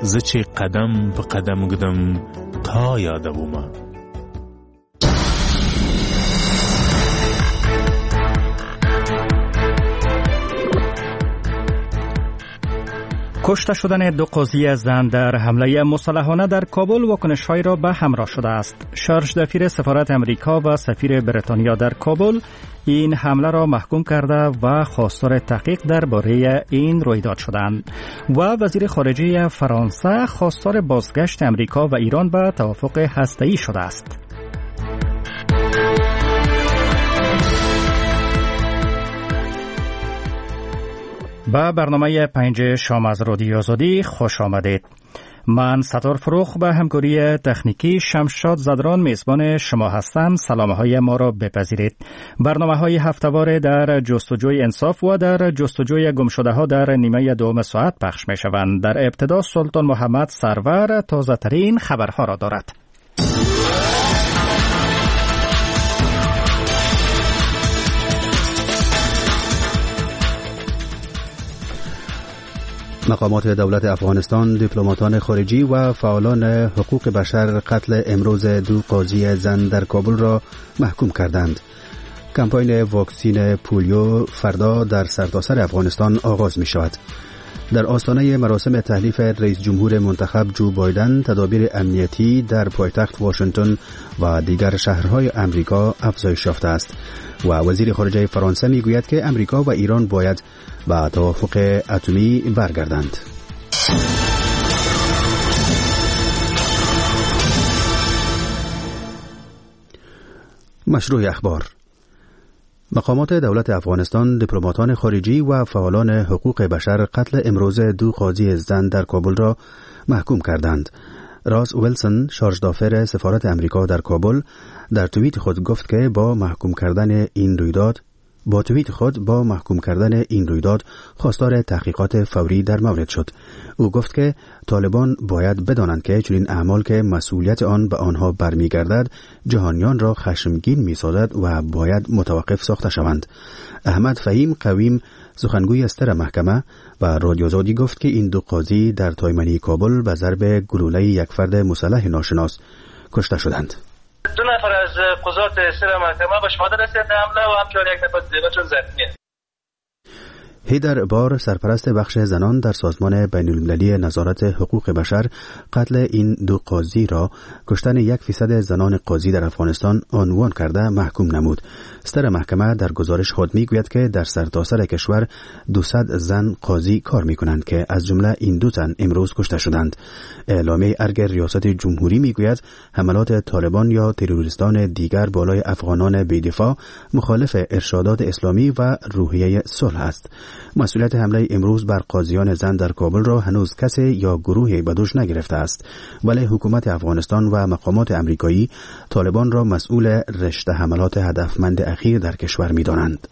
زچه قدم به قدم گدم تا یادوما. کشته شدن 2 قاضی زن در حمله مسلحانه در کابل واکنش‌هایی را به همراه شده است. شارژ دفیر سفارت امریکا و سفیر بریتانیا در کابل این حمله را محکوم کرده و خواستار تحقیق درباره این رویداد شدند و وزیر خارجه فرانسه خواستار بازگشت امریکا و ایران به توافق هسته‌ای شده است. با برنامه 5 شام از رادیو آزادی خوش آمدید. من ستار فروخ به همکاری تکنیکی شمشاد زدران میزبان شما هستم. سلامهای ما را بپذیرید. برنامه‌های هفته‌واره در جستجوی انصاف و در جستجوی گمشده‌ها در نیمه دوم ساعت پخش می‌شوند. در ابتدا سلطان محمد سرور تازه‌ترین خبرها را دارد. مقامات دولت افغانستان، دیپلماتان خارجی و فعالان حقوق بشر قتل امروز 2 قاضی زن در کابل را محکوم کردند. کمپاین واکسین پولیو فردا در سرتاسر افغانستان آغاز می شود. در آستانه مراسم تحلیف رئیس جمهور منتخب جو بایدن، تدابیر امنیتی در پایتخت واشنگتن و دیگر شهرهای امریکا افزایش یافته است و وزیر خارجه فرانسه می گوید که امریکا و ایران باید به توافق اتمی برگردند. مشروع اخبار. مقامات دولت افغانستان، دیپلماتان خارجی و فعالان حقوق بشر قتل امروز 2 قاضی زن در کابل را محکوم کردند. راس ویلسون، شارژ دافر سفارت امریکا در کابل، در توییت خود گفت که با محکوم کردن این رویداد خواستار تحقیقات فوری در مورد شد. او گفت که طالبان باید بدانند که چنین اعمال که مسئولیت آن به آنها برمیگردد جهانیان را خشمگین می‌سازد و باید متوقف ساخته شوند. احمد فهیم قویم، سخنگوی استر محکمه، و رادیو آزادی گفت که این 2 قاضی در تایمنی کابل به ضرب گلوله یک فرد مسلح ناشناس کشته شدند. 2 نفر از قضات استر محکمه به شهادت رسیدند حمله و همچنین 1 نفر دیگر زخمی است. هیدر بار، سرپرست بخش زنان در سازمان بین‌المللی نظارت حقوق بشر، قتل این 2 قاضی را کشتن 1% زنان قاضی در افغانستان عنوان کرده محکوم نمود. استر محکمه در گزارش خود میگوید که در سرتاسر کشور 200 زن قاضی کار میکنند که از جمله این 2 زن امروز کشته شدند. اعلامیه ارگ ریاست جمهوری میگوید حملات طالبان یا تروریستان دیگر بالای افغانان بی‌دفاع مخالف ارشادات اسلامی و روحیه صلح است. مسئولیت حمله امروز بر قاضیان زن در کابل را هنوز کسی یا گروهی به دوش نگرفته است، ولی حکومت افغانستان و مقامات امریکایی طالبان را مسئول رشته حملات هدفمند اخیر در کشور می‌دانند.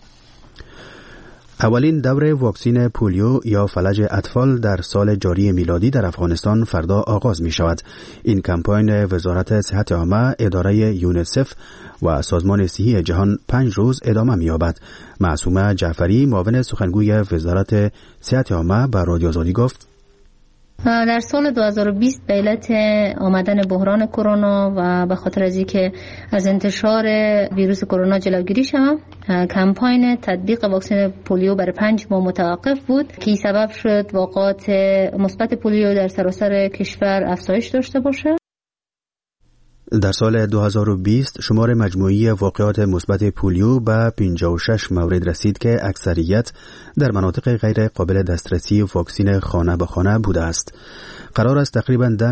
اولین دوره واکسین پولیو یا فلج اطفال در سال جاری میلادی در افغانستان فردا آغاز می شود. این کمپاین وزارت صحت عامه، اداره یونیسف و سازمان صحی جهان 5 روز ادامه می یابد. معصومه جعفری، معاون سخنگوی وزارت صحت عامه، به رادیو آزادی گفت در سال 2020 به علت آمدن بحران کرونا و به خاطر از اینکه از انتشار ویروس کرونا جلوگیری شود، کمپاین تطبیق واکسن پولیو برای 5 ماه متوقف بود که سبب شد واقعات مثبت پولیو در سراسر کشور افزایش داشته باشه. در سال 2020 شمار مجموعی واقعات مثبت پولیو به 56 مورد رسید که اکثریت در مناطق غیر قابل دسترسی واکسین خانه به خانه بوده است. قرار است تقریباً 10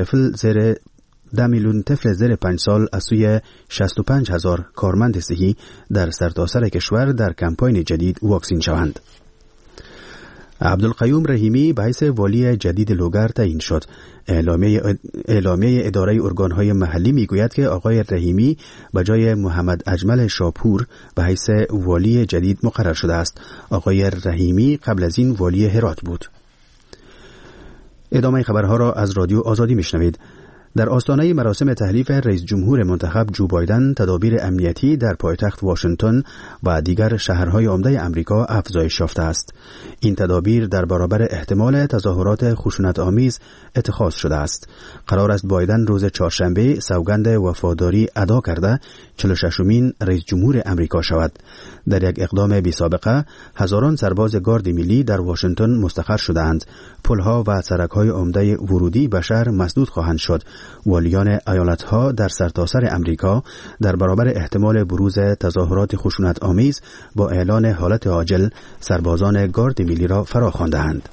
میلیون طفل زیر 5 سال از سوی 65,000 کارمند صحی در سرتاسر کشور در کمپاین جدید واکسین شوند. عبدالقیوم رحیمی به حیث والی جدید لوگر تعیین شد. اعلامیه اداره ارگانهای محلی میگوید که آقای رحیمی به جای محمد اجمل شاپور به حیث والی جدید مقرر شده است. آقای رحیمی قبل از این والی هرات بود. ادامه خبرها را از رادیو آزادی میشنوید. در آستانه مراسم تحلیف رئیس جمهور منتخب جو بایدن، تدابیر امنیتی در پایتخت واشنگتن و دیگر شهرهای عمده امریکا افزایش یافته است. این تدابیر در برابر احتمال تظاهرات خشونت‌آمیز اتخاذ شده است. قرار است بایدن روز چهارشنبه سوگند وفاداری ادا کرده 46مین رئیس جمهور امریکا شود. در یک اقدام بی‌سابقه، هزاران سرباز گارد ملی در واشنگتن مستقر شدند. پل‌ها و سرک‌های عمده ورودی به شهر مسدود خواهند شد. والیان ایالت‌ها در سرتاسر امریکا در برابر احتمال بروز تظاهرات خشونت‌آمیز با اعلان حالت عاجل سربازان گارد ملی را فراخواندند.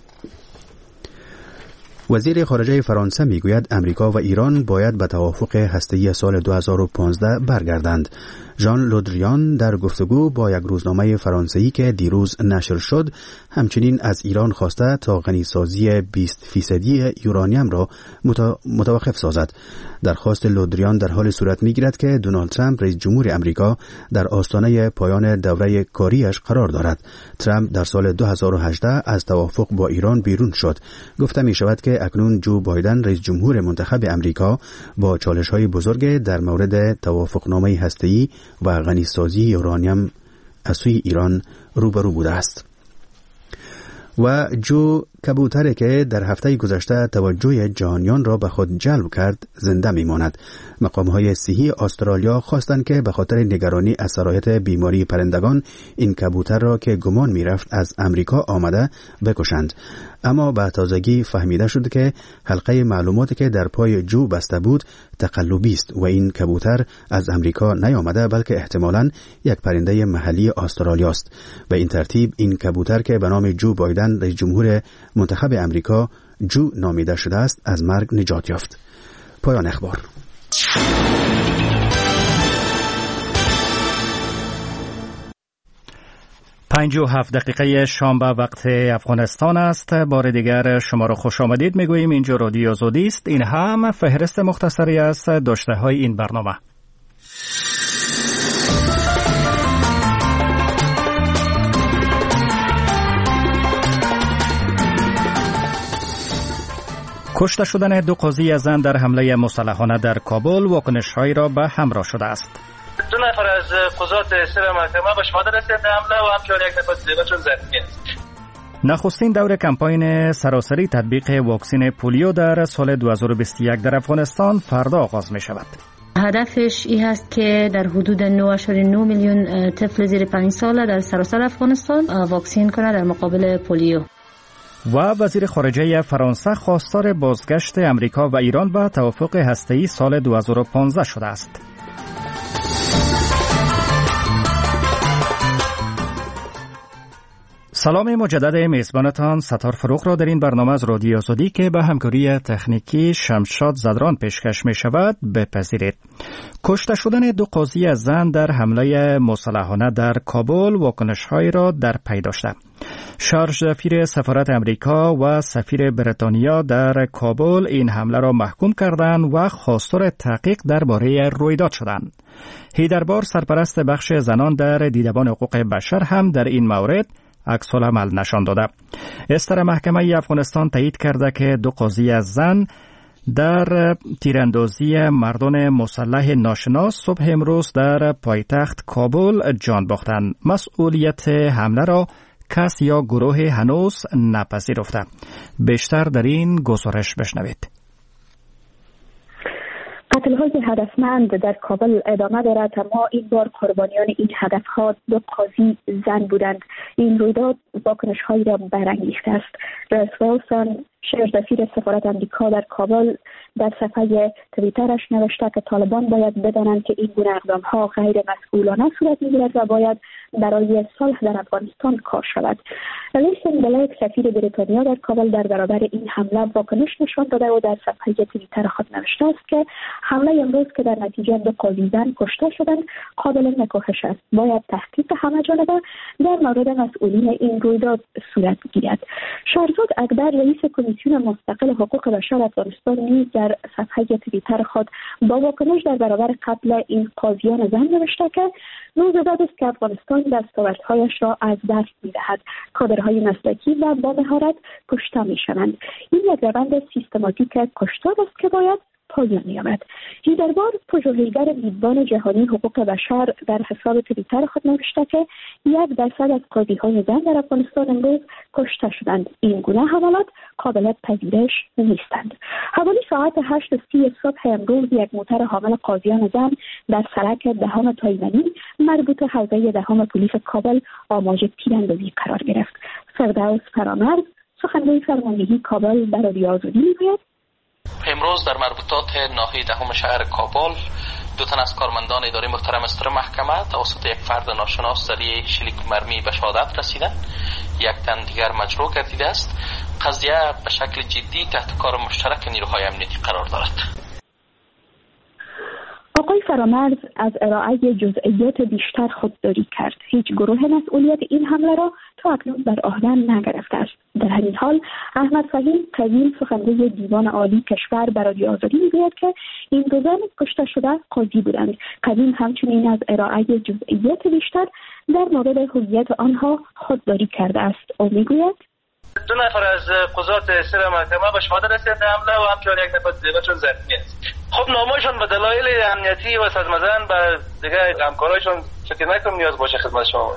وزیر خارجه فرانسه میگوید امریکا و ایران باید به توافق هسته‌ای سال 2015 برگردند. ژان لودریان در گفتگو با یک روزنامه فرانسوی که دیروز نشر شد، همچنین از ایران خواسته تا غنیسازی 20% یورانیم را متوقف سازد. درخواست لودریان در حال صورت میگیرد که دونالد ترامپ رئیس جمهور امریکا در آستانه پایان دوره کاریش قرار دارد. ترامپ در سال 2018 از توافق با ایران بیرون شد. گفته می شود که اکنون جو بایدن رئیس جمهور منتخب امریکا با چالش‌های بزرگ در مورد توافقنامه هسته‌ای و غنیسازی یورانیم از سوی ایران روبرو بوده است. و جو کبوتری که در هفته گذشته توجه جهانیان را به خود جلب کرد زنده میماند. مقام‌های صحی استرالیا خواستند که به خاطر نگرانی از سرایت بیماری پرندگان این کبوتر را که گمان میرفت از امریکا آمده بکشند، اما به تازگی فهمیده شد که حلقه معلوماتی که در پای جو بسته بود تقلبی است و این کبوتر از امریکا نیامده بلکه احتمالاً یک پرنده محلی استرالیا است. به این ترتیب این کبوتر که به نام جو بایدن رئیس جمهور منتخب امریکا جو نامیده شده است از مرگ نجات یافت. پایان اخبار. 57 دقیقه شام به وقت افغانستان است. بار دیگر شما را خوش آمدید میگوییم. اینجا رادیو آزادی است. این هم فهرست مختصری از داشته های این برنامه. کشته شدن 2 قاضی زن در حمله مسلحانه در کابل واکنش‌هایی را به همراه شده است. 2 نفر از قضات سر محکمه به شهادت رسیدند حمله و همچنین 1 نفر دیگر چون زخمی است. نخستین دور کمپاین سراسری تطبیق واکسن پولیو در سال 2021 در افغانستان فردا آغاز می شود. هدفش این هست که در حدود 9.9 میلیون طفل زیر 5 ساله در سراسر افغانستان واکسین کنه در مقابل پولیو. و وزیر خارجه فرانسه خواستار بازگشت امریکا و ایران به توافق هسته‌ای سال 2015 شده است. سلام مجدد میزبانتان ستار فروغ را در این برنامه از رادیو آزادی که به همکاری تکنیکی شمشاد زدران پیشکش می شود بپذیرید. کشته شدن 2 قاضی زن در حمله مسلحانه در کابل واکنش‌هایی را در پی داشته. شارژ دفیر سفارت امریکا و سفیر بریتانیا در کابل این حمله را محکوم کردند و خواستار تحقیق درباره رویداد شدند. هیدربار سرپرست بخش زنان در دیدبان حقوق بشر هم در این مورد عکس العمل نشان داده. استر محکمه افغانستان تایید کرده که 2 قاضی از زن در تیراندازی مردان مسلح ناشناس صبح امروز در پایتخت کابل جان باختند. مسئولیت حمله را کس یا گروه هنوز نپذیرفته. بیشتر در این گزارش بشنوید. قتل‌های هدفمند در کابل ادامه دارد، اما این بار قربانیان این هدف‌ها 2 قاضی زن بودند. این رویداد واکنش‌هایی را برانگیخته است. رئیس ویلسون شارژ دفیر سفارت امریکا در کابل در صفحه توییترش نوشته که طالبان باید بدانند که این گونه اقدام‌ها غیر مسئولانه صورت می‌گیرد و باید برای صلح در افغانستان کار شود. لیسن بلیک سفیر بریتانیا در کابل در برابر این حمله واکنش نشان داده و در صفحه توییتر خود نوشته است که حمله امروز که در نتیجه 2 قاضی زن کشته شدند قابل نکوهش است. باید تحقیق همه جانبه در مورد مسئولین این رویداد صورت گیرد. شهرزاد اکبر رئیس کمیسیون مستقل حقوق بشر افغانستان نیز در صفحه توییتر خود با واکنش در برابر قتل این قاضیان زن نوشته که روزگار است که افغانستان دستاوردهایش را از دست می‌دهد. کادرهای مسلکی و با مهارت کشته می‌شوند. این یک روند سیستماتیک کشتار است که باید پایان می‌یابد. هیدربار، پژوهشگر میزبان جهانی حقوق بشر، در حساب توییتر خود نوشته که 1% از قاضی‌های زن در افغانستان امروز کشته شدند. این گونه حملات قابل پذیرش نیستند. حوالی ساعت 8:30 صبح امروز یک موتر حامل قاضیان زن در سرک دهم تایمنی مربوط حوزه دهم پلیس کابل آماج تیراندازی قرار گرفت. فردوس فرامرز، سخنگوی فرماندهی کابل، در رادیو آزادی میگوید امروز در مربوطات ناحیه دهم شهر کابل 2 تن از کارمندان اداره محترم استر محکمه توسط یک فرد ناشناس ذریعه شلیک مرمی به شهادت رسیدند. 1 تن دیگر مجروح گردیده است. قضیه به شکل جدی تحت کار مشترک نیروهای امنیتی قرار دارد. آقای فرامرز از ارائه جزئیات بیشتر خودداری کرد. هیچ گروه مسئولیت این حمله را تا اکنون بر عهده نگرفته است. در همین حال احمد فهیم قویم، سخنگوی دیوان عالی کشور، بر رادیو آزادی میگوید که این 2 زن کشته شده قاضی بودند. قویم همچنین از ارائه جزئیات بیشتر در مورد هویت آنها خودداری کرده است. او میگوید 2 نفر از قضات سر محکمه به شهادت رسیدند حمله و همچنین 1 نفر دیگر چون زخمی است. خب نامه‌شان به دلایل امنیتی و صدمه‌زن به دیگر همکارایشان چطور نکنم نیاز باشه خدمت شما.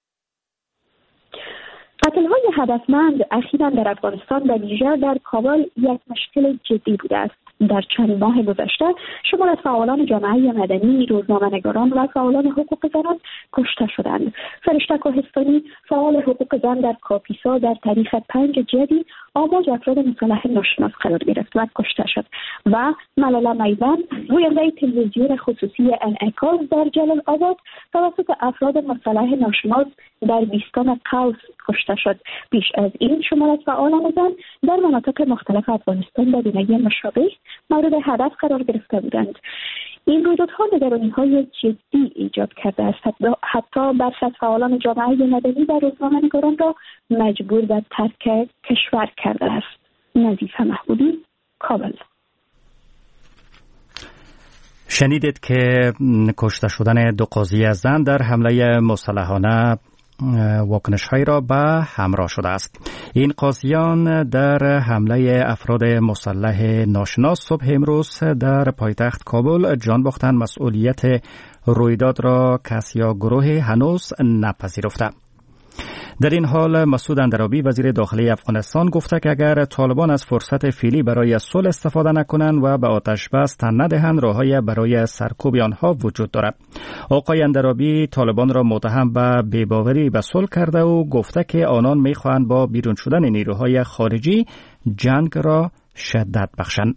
قتل‌های هدفمند اخیراً در افغانستان و ویژه در کابل یک مشکل جدی بوده است. در چند ماه گذشته شمار از فعالان جامعه مدنی، روزنامه‌نگاران و فعالان حقوق زنان کشته شدند. فرشته کوهستانی، فعال حقوق زن در کاپیسا، در تاریخ 5 جدی آماج افراد مسلح ناشناس قرار گرفت و کشته شد و ملاله میوان، گوینده تلویزیون خصوصی انعکاس در جلال آباد، توسط افراد مسلح ناشناس در بیستان قوس کشته شد. بیش از این شمار از فعالان زن در مناطق مختلف افغانستان به گونه مشابه مورد هدف قرار گرفته بودند. این رویدادها نگرانی‌های جدی ایجاد کرده است. حتی برخی از فعالان جامعه مدنی و روزنامه‌نگاران را مجبور به ترک کشور کرده است. نظیفه محمودی، کابل. شنیدید که کشته شدن 2 قاضی زن در حمله مسلحانه واکنش‌هایی را به همراه شده است. این قاضیان در حمله افراد مسلح ناشناس صبح امروز در پایتخت کابل جان باختند. مسئولیت رویداد را کسی یا گروه هنوز نپذیرفته. در این حال مسعود اندرابی وزیر داخلی افغانستان گفته که اگر طالبان از فرصت فعلی برای صلح استفاده نکنند و به آتش بس تن ندهند راه‌های برای سرکوب آنها وجود دارد. آقای اندرابی طالبان را متهم به بی‌باوری به صلح کرده و گفته که آنان می‌خواهند با بیرون شدن نیروهای خارجی جنگ را شدت بخشند.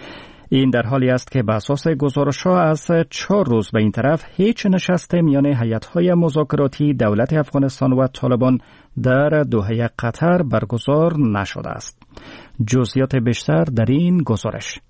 این در حالی است که به اساس گزارش‌ها از 4 روز به این طرف هیچ نشست میان هیئت‌های مذاکراتی دولت افغانستان و طالبان در دوحه قطر برگزار نشده است. جزئیات بیشتر در این گزارش.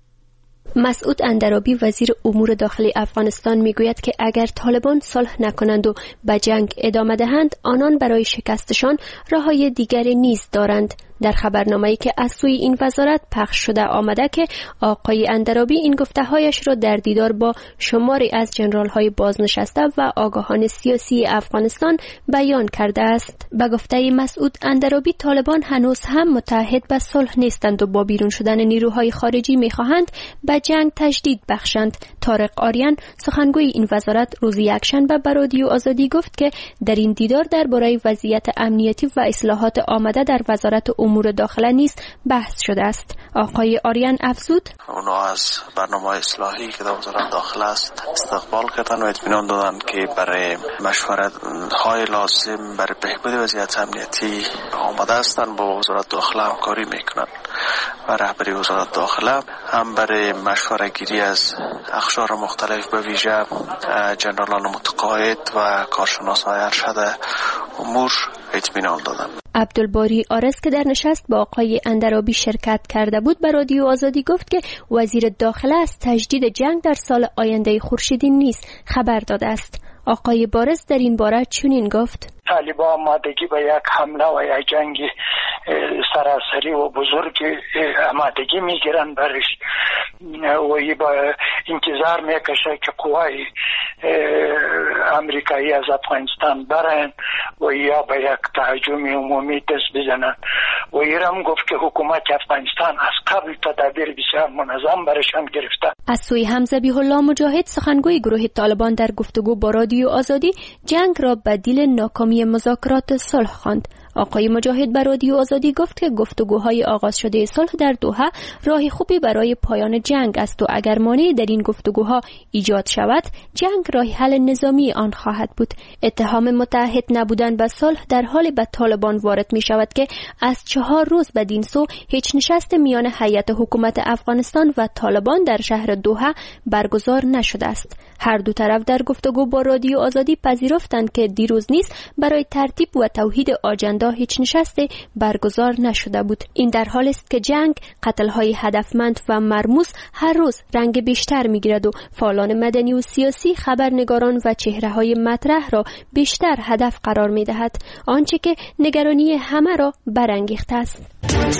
مسعود اندرابی وزیر امور داخلی افغانستان میگوید که اگر طالبان صلح نکنند و به جنگ ادامه دهند آنان برای شکستشان راه‌های دیگری نیز دارند. در خبرنامه‌ای که از سوی این وزارت پخش شده آمده که آقای اندرابی این گفته‌هایش را در دیدار با شماری از ژنرال‌های بازنشسته و آگاهان سیاسی افغانستان بیان کرده است. به گفته مسعود اندرابی طالبان هنوز هم متحد به صلح نیستند و با بیرون شدن نیروهای خارجی می‌خواهند به جنگ تجدید بخشند. طارق آریان سخنگوی این وزارت روز یکشنبه به رادیو آزادی گفت که در این دیدار درباره وضعیت امنیتی و اصلاحات آمده در وزارت امور داخله نیز بحث شده است. آقای آریان افزود اونا از برنامه اصلاحی که در وزارت داخله است استقبال کردن و اطمینان دادن که برای مشورت های لازم برای بهبود وضعیت امنیتی آماده هستند. با وزارت داخله همکاری میکنند و رهبری وزارت داخله هم برای مشوره گیری از اقشار مختلف به ویژه جنرالان متقاعد و کارشناسان ارشد امور اطمینان دادند. عبدالباری آرس که در نشست با آقای اندرابی شرکت کرده بود به رادیو آزادی گفت که وزیر داخله از تجدید جنگ در سال آینده خورشیدی نیز خبر داده است. آقای بارز در این باره چنین گفت: طالبان آمادگی به یک حمله و یک جنگ سراسری و بزرگ آمادگی میگیرن برش و با انتظار میکشه که قوای امریکایی از افغانستان برن و یا به یک تهاجم عمومی دست بزنن و ایرم گفت که حکومت افغانستان از قبل تدابیر بسیار منظم برشان گرفته. از سوی هم ذبیح الله مجاهد سخنگوی گروه طالبان در گفتگو با رادیو آزادی جنگ را بدیل ناکامی مذاکرات صلح خواند. آقای مجاهد بر رادیو آزادی گفت که گفتگوهای آغاز شده صلح در دوحه راه خوبی برای پایان جنگ است و اگر مانعی در این گفتگوها ایجاد شود جنگ راه حل نظامی آن خواهد بود. اتهام متعهد نبودن به صلح در حال به طالبان وارد می شود که از 4 روز بدین سو هیچ نشست میان هیئت حکومت افغانستان و طالبان در شهر دوحه برگزار نشده است. هر دو طرف در گفتگو با رادیو آزادی پذیرفتند که دیروز نیز برای ترتیب و توحید آجندا هیچ نشستی برگزار نشده بود. این در حالی است که جنگ، قتل‌های هدفمند و مرموز هر روز رنگ بیشتر می‌گیرد و فعالان مدنی و سیاسی، خبرنگاران و چهره‌های مطرح را بیشتر هدف قرار می‌دهد، آنچه که نگرانی همه را برانگیخته است.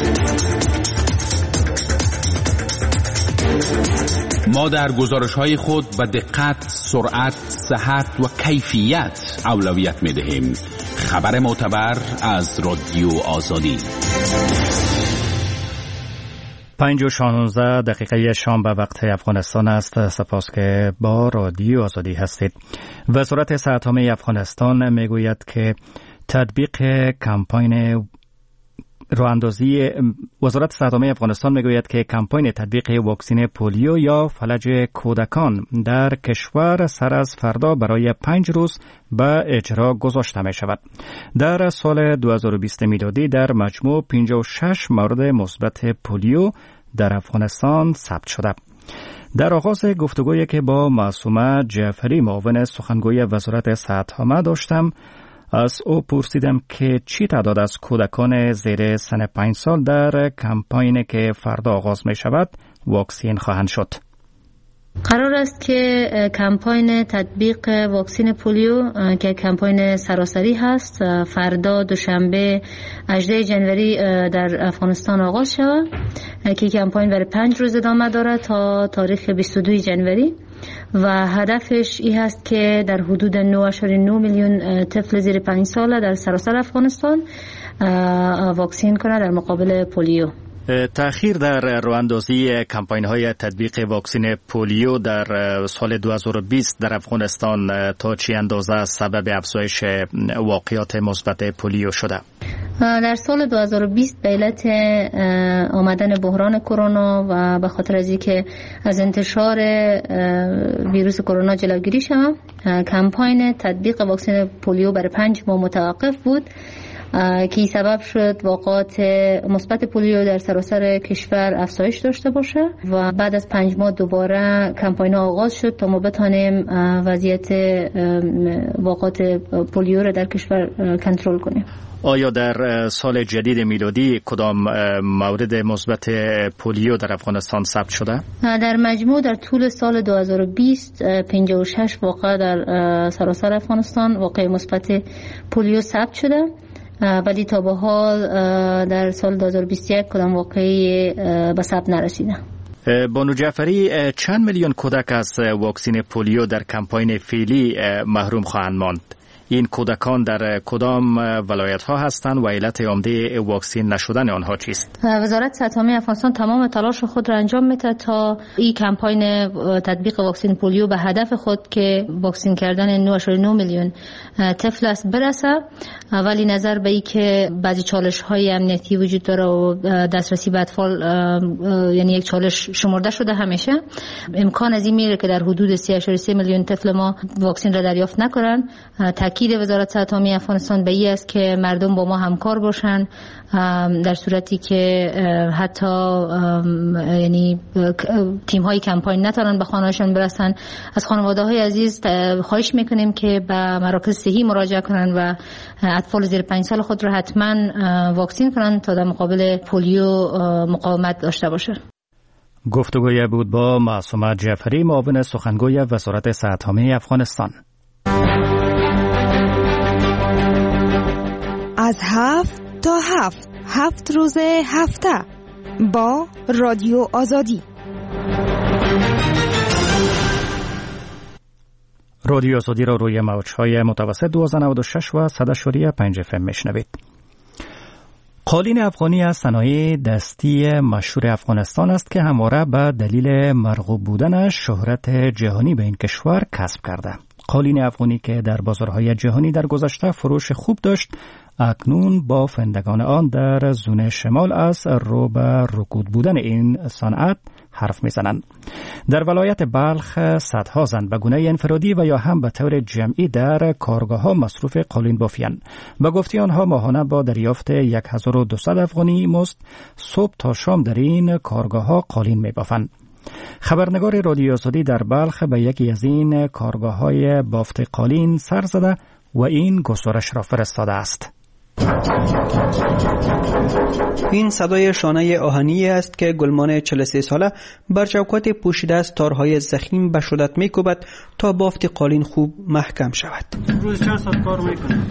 ما در گزارش‌های خود به دقت، سرعت، صحت و کیفیت اولویت می‌دهیم. خبر معتبر از رادیو آزادی. 5:16 شام به وقت افغانستان است. سپاس که با رادیو آزادی هستید. وزارت صحت عامه افغانستان میگوید که تطبیق کمپاین وزارت صحت عامه افغانستان میگوید که کمپاین تطبیق واکسن پولیو یا فلج کودکان در کشور سر از فردا برای 5 روز به اجرا گذاشته می شود. در سال 2020 میلادی در مجموع 56 مورد مثبت پولیو در افغانستان ثبت شده. در آغاز گفتگویی که با معصومه جعفری معاون سخنگوی وزارت صحت عامه داشتم، از او پرسیدم که چی تعداد از کودکان زیر سن 5 سال در کمپاینی که فردا آغاز می شود واکسین خواهند شد. قرار است که کمپاین تطبیق واکسن پولیو که کمپاین سراسری هست فردا دوشنبه 18 جنوری در افغانستان آغاز شود که کمپاین برای 5 روز ادامه دارد تا تاریخ 22 جنوری و هدفش این هست که در حدود 9.9 میلیون طفل زیر 5 ساله در سراسر افغانستان واکسین کنه در مقابل پولیو. تأخیر در راه‌اندازی کمپاین‌های تطبیق واکسن پولیو در سال 2020 در افغانستان تا چه اندازه سبب افزایش واقعات مثبت پولیو شده؟ در سال 2020 به علت آمدن بحران کرونا و به خاطر از اینکه از انتشار ویروس کرونا جلوگیری شود، کمپاین تطبیق واکسن پولیو برای 5 ماه متوقف بود که سبب شد واقعات مثبت پولیو در سراسر کشور افزایش داشته باشه و بعد از 5 ماه دوباره کمپاین آغاز شد تا ما بتانیم وضعیت واقعات پولیو را در کشور کنترل کنیم. آیا در سال جدید میلادی کدام مورد مثبت پولیو در افغانستان ثبت شده؟ در مجموع در طول سال 2020 56 واقعه در سراسر افغانستان واقع مثبت پولیو ثبت شده، ولی تا به حال در سال 2021 کدام واقعی به ثبت نرسیده. بانو جعفری، چند میلیون کودک از واکسن پولیو در کمپاین فعلی محروم خواهند ماند؟ این کودکان در کدام ولایت ها هستند و علت عمده واکسین نشدن آنها چیست؟ وزارت صحت عامه افغانستان تمام تلاش خود را انجام میده تا این کمپاین تطبیق واکسن پولیو به هدف خود که واکسین کردن 9.9 میلیون طفل است برسه، ولی نظر به این که بعضی چالش های امنیتی وجود داره و دسترسی به اطفال یعنی یک چالش شمرده شده، همیشه امکان از این میره که در حدود 3.3 میلیون طفل ما واکسین را دریافت نکنن. تاکید وزارت صحت عامه افغانستان به این است که مردم با ما همکار باشن در صورتی که حتی یعنی تیم های کمپاین نتونن به خانه‌شان برسن. از خانواده های عزیز خواهش میکنیم که به مراکز صحی مراجعه کنن و اطفال زیر 5 سال خود را حتما واکسین کنن تا در مقابل پولیو مقاومت داشته باشه. گفتگوی بود با معصومه جعفری معاون سخنگوی وزارت صحت عامه افغانستان. از 7 تا 7 روز هفته با رادیو آزادی. رادیو آزادی را روی موج‌های متوسط 1296 و 100.5 FM میشنوید. قالین افغانی از صنایع دستی مشهور افغانستان است که همواره به دلیل مرغوب بودنش شهرت جهانی به این کشور کسب کرده. قالین افغانی که در بازارهای جهانی در گذشته فروش خوب داشت، اکنون بافندگان آن در زون شمال از رو به رکود بودن این صنعت حرف میزنند. در ولایت بلخ صدها زن به گونه انفرادی و یا هم به طور جمعی در کارگاه ها مصروف قالین بافیان. به گفته آنها ماهانه با دریافت 1200 افغانی مزد صبح تا شام در این کارگاه ها قالین میبافند. خبرنگار رادیو آزادی در بلخ به یکی از این کارگاه های بافت قالین سر زده و این گزارش را فرستاده است. این صدای شانه آهنی است که گلمان 43 ساله بر چوکات پوشیده از تارهای ضخیم به شدت می‌کوبد تا بافت قالین خوب محکم شود. روز چند ساعت کار میکنه؟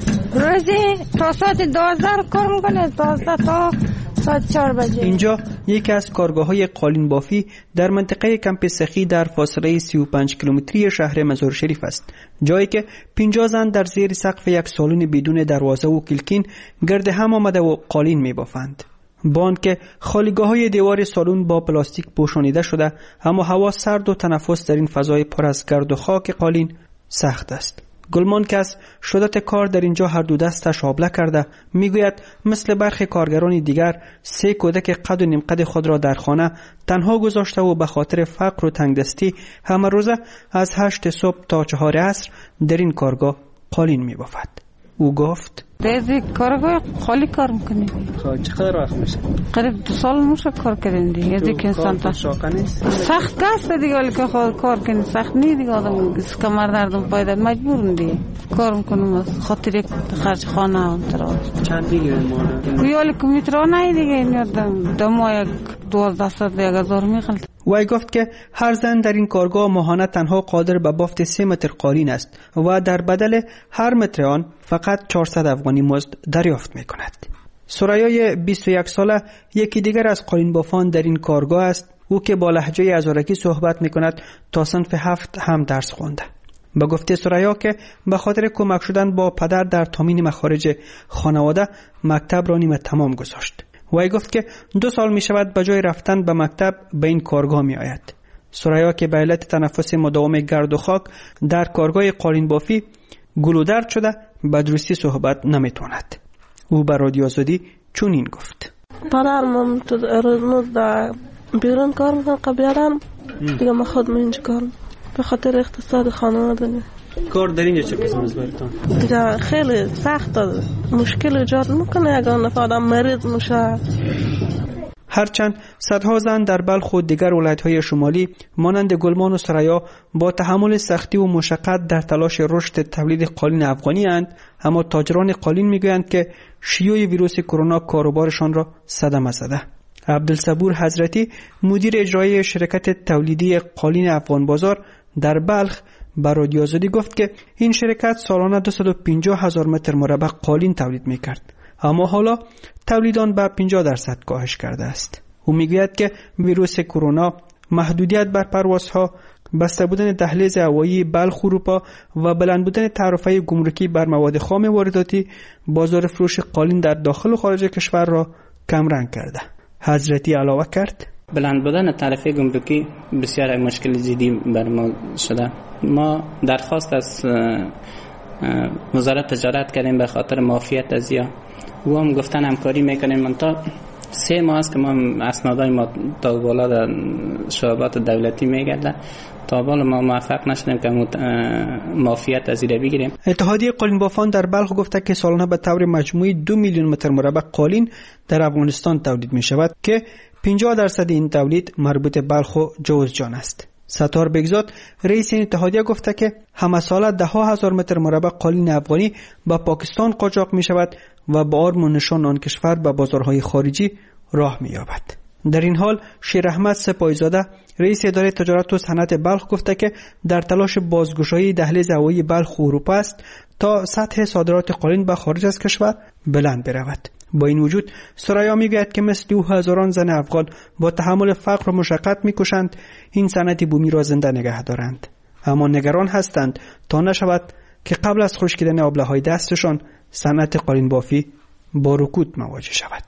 روزی تا ساعت 12 کار میکنه، 12 تا ساعت 4 بجه. اینجا یکی از کارگاه‌های قالین بافی در منطقه کمپ سخی در فاصله 35 کیلومتری شهر مزار شریف است، جایی که 50 زن در زیر سقف یک سالن بدون دروازه و کلکین گرد هم آمده و قالین می‌بافند. با آنکه خالیگاه‌های دیوار سالن با پلاستیک پوشانیده شده، اما هوا سرد و تنفس در این فضای پر از گرد و خاک قالین سخت است. گلمان که از شدت کار در اینجا هر دو دستش آبله کرده میگوید مثل برخی کارگران دیگر 3 کودک قد و نیم قد خود را در خانه تنها گذاشته و به خاطر فقر و تنگدستی همه روزه از 8 صبح تا 4 عصر در این کارگاه قالین میبافد. او گفت دیگه کارگاه خالی کار میکنی. چقدر وقت میشه؟ قریب 2 سال میشه کار کردیم دیگه. دیگه انسان سخت است دیگه، ولی که کار کنی سخت نیست دیگه. آدم کمر دردم پایدار مجبورم دیگه کار میکنم خاطر یک خرج خانه هم ترا. چند میگیرین ماهانه؟ ولی کمیترا نه دیگه، میاد دما 1200 میخواد. وی گفت که هر زن در این کارگاه ماهانه تنها قادر به بافت 3 متر قالین است و در بدل هر متر آن فقط 400 افغانی مزد دریافت می کند. سرایای 21 ساله یکی دیگر از قالین بافان در این کارگاه است. او که با لهجه ازارکی صحبت می کند تا صنف 7 هم درس خونده. به گفته سرایا که به خاطر کمک شدن با پدر در تامین مخارج خانواده مکتب را نیمه تمام گذاشت. وی گفت که 2 سال می شود به جای رفتن به مکتب به این کارگاه می آید. سرایا که به علت تنفس مداوم گرد و خاک در کارگاه قالین بافی گلودرد شده به درستی صحبت نمی تواند. او به رادیو آزادی چنین گفت: پدرم تو روز در بیرون کار میکنم، قبلا دیگه من خودم اینجا کار به خاطر اقتصاد خانواده. کار در اینجا چه قسم است براتون؟ دیگه خیلی سخت مشکل ایجاد میکنه اگر آدم مریض میشه. هرچند صدها زن در بلخ و دیگر ولایت‌های شمالی مانند گلمان و سرایا با تحمل سختی و مشقت در تلاش رشد تولید قالین افغانی اند، اما تاجران قالین میگویند که شیوع ویروس کرونا کاروبارشان را صدمه زده. عبدالصبور حضرتی مدیر اجرایی شرکت تولیدی قالین افغان بازار در بلخ به رادیو آزادی گفت که این شرکت سالانه 250,000 متر مربع قالین تولید میکرد، اما حالا تولید آن به 50% کاهش کرده است. او میگوید که ویروس کرونا، محدودیت بر پروازها، بسته بودن دهلیز هوایی بلخ اروپا و بلند بودن تعرفه گمرکی بر مواد خام وارداتی بازار فروش قالین در داخل و خارج کشور را کم رنگ کرده. حضرتی علاوه کرد: بلند بودن تعرفه گمرکی بسیار مشکل جدی بر ما شده. ما درخواست از وزارت تجارت کردیم به خاطر معافیت ازیا. او هم گفتن همکاری میکنیم، من تا 3 ماه است که ما اسنادای ما تا بالا در شعبات دولتی میگرده، تا بالا ما موفق نشدیم که معافیت از این بگیریم. اتحادیه قالین بافان در بلخ گفته که سالانه به طور مجموعی 2 میلیون متر مربع قالین در افغانستان تولید می شود که 50% این تولید مربوط بلخ و جوزجان است. ستار بگزاد رئیس این اتحادیه گفته که همه ساله 10,000 متر مربع قالین افغانی به پاکستان قاچاق می شود و با آرم و نشان آن کشور به بازارهای خارجی راه می یابد. در این حال شیر احمد سپاهیزاده رئیس اداره تجارت و صنعت بلخ گفته که در تلاش بازگشایی دهلیز هوایی بلخ و اروپا است تا سطح صادرات قالین به خارج از کشور بلند برود. با این وجود سرایا میگوید که مثل او هزاران زن افغان با تحمل فقر و مشقت میکوشند این صنعت بومی را زنده نگه دارند، اما نگران هستند تا نشود که قبل از خشکیدن آبله‌های دستشان صنعت قالین بافی با رکود مواجه شود.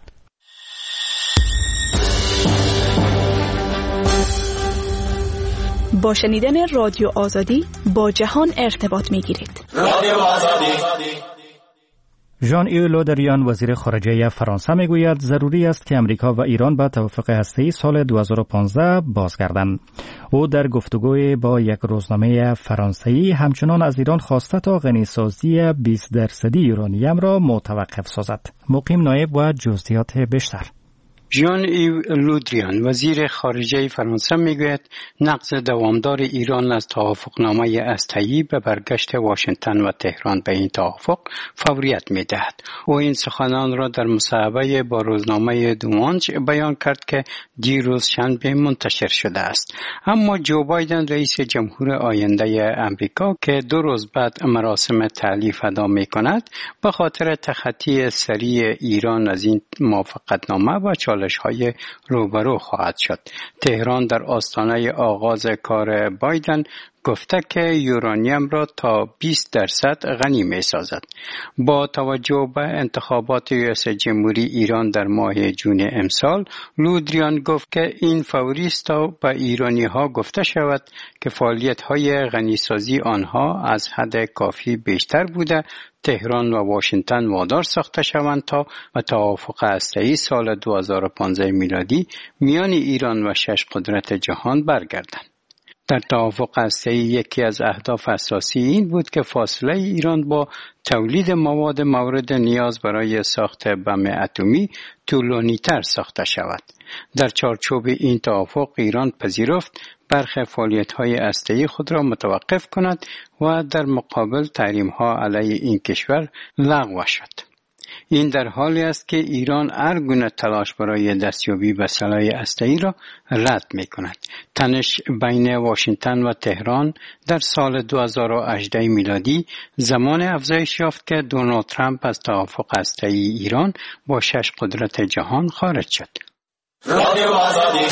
با شنیدن رادیو آزادی با جهان ارتباط می‌گیرید. رادیو آزادی. ژان ایو لو دریان وزیر خارجه فرانسه میگوید ضروری است که امریکا و ایران به توافق هسته‌ای سال 2015 بازگردند. او در گفتگوی با یک روزنامه فرانسوی همچنان از ایران خواسته تا غنیسازی 20% یورانیم را متوقف سازد. مقیم نایب و جزئیات بیشتر. ژان ایو لو دریان وزیر خارجه فرانسه میگوید نقض دوامدار ایران از توافقنامه هسته‌ای به برگشت واشنگتن و تهران به این توافق فوریت میدهد. او این سخنان را در مصاحبه با روزنامه دومانج بیان کرد که دیروز شنبه منتشر شده است. اما جو بایدن رئیس جمهور آینده امریکا که 2 روز بعد مراسم تألیف ادا میکند به خاطر تخطی سریع ایران از این موافقتنامه و های روبرو خواهد شد. تهران در آستانه آغاز کار بایدن گفته که یورانیم را تا 20% غنی می سازد. با توجه به انتخابات ریاست جمهوری ایران در ماه جون امسال، لو دریان گفت که این فوری است تا به ایرانی ها گفته شود که فعالیت های غنی سازی آنها از حد کافی بیشتر بوده، تهران و واشنگتن وادار ساخته شوند تا به توافق هسته‌ای سال 2015 میلادی میان ایران و 6 قدرت جهان برگردند. در توافق هسته‌ای یکی از اهداف اساسی این بود که فاصله ایران با تولید مواد مورد نیاز برای ساخت بم اتمی طولانی‌تر ساخته شود. در چارچوب این توافق ایران پذیرفت برخی فعالیت‌های هسته‌ای خود را متوقف کند و در مقابل تحریم‌ها علیه این کشور لغو شد. این در حالی است که ایران هر گونه تلاش برای دستیابی به سلاح هسته‌ای را رد می‌کند. تنش بین واشنگتن و تهران در سال 2018 میلادی زمان افزایش یافت که دونالد ترامپ از توافق هسته‌ای ایران با 6 قدرت جهان خارج شد. رادیو آزادی.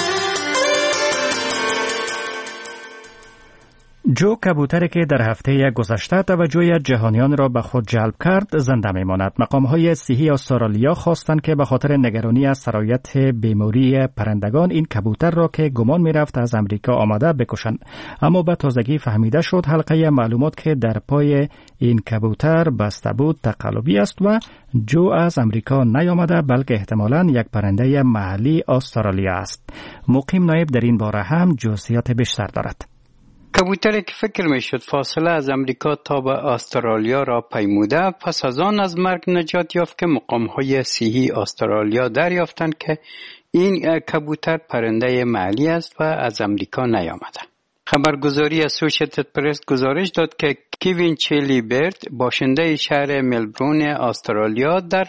جو کبوتری که در هفته گذشته توجه جهانیان را به خود جلب کرد زنده میماند. مقام‌های صحی استرالیا خواستند که به خاطر نگرانی از سرایت بیماری پرندگان این کبوتر را که گمان می‌رفت از امریکا آمده بکشند. اما به تازگی فهمیده شد حلقه معلومات که در پای این کبوتر بسته بود تقلبی است و جو از امریکا نیامده بلکه احتمالاً یک پرنده محلی استرالیا است. مقیم نایب در این باره هم جزئیات بیشتر دارد. کبوتری که فکر میشد فاصله از امریکا تا به استرالیا را پیموده پس از آن از مرگ نجات یافت که مقام‌های صحی استرالیا دریافتند که این کبوتر پرنده محلی است و از امریکا نیامده. خبرگزاری اسوسییتد پرس گزارش داد که کوین چیلی برد باشنده شهر ملبورن استرالیا در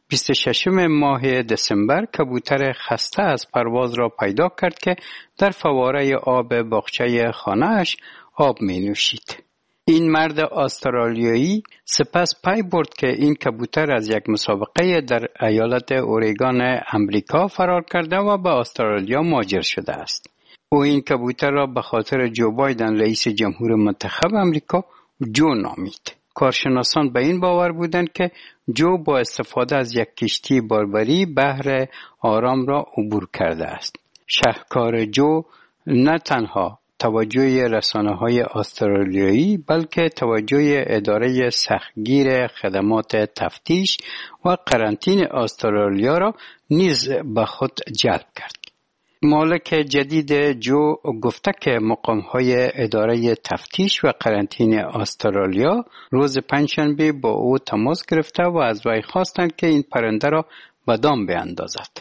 26 ماه دسامبر کبوتر خسته از پرواز را پیدا کرد که در فواره آب باغچه خانه‌اش آب می نوشید. این مرد استرالیایی سپس پی برد که این کبوتر از یک مسابقه در ایالت اورگان امریکا فرار کرده و به استرالیا مهاجر شده است. او این کبوتر را به خاطر جو بایدن رئیس جمهور منتخب امریکا جو نامید. کارشناسان به این باور بودند که جو با استفاده از یک کشتی باربری بحر آرام را عبور کرده است. شهکار جو نه تنها توجه رسانه‌های استرالیایی بلکه توجه اداره سختگیر خدمات تفتیش و قرنطینه استرالیا را نیز به خود جلب کرد. مالک جدید جو گفته که مقام‌های اداره تفتیش و قرنطینه استرالیا روز پنجشنبه با او تماس گرفته و از وی خواستند که این پرنده را به دام بیاندازد.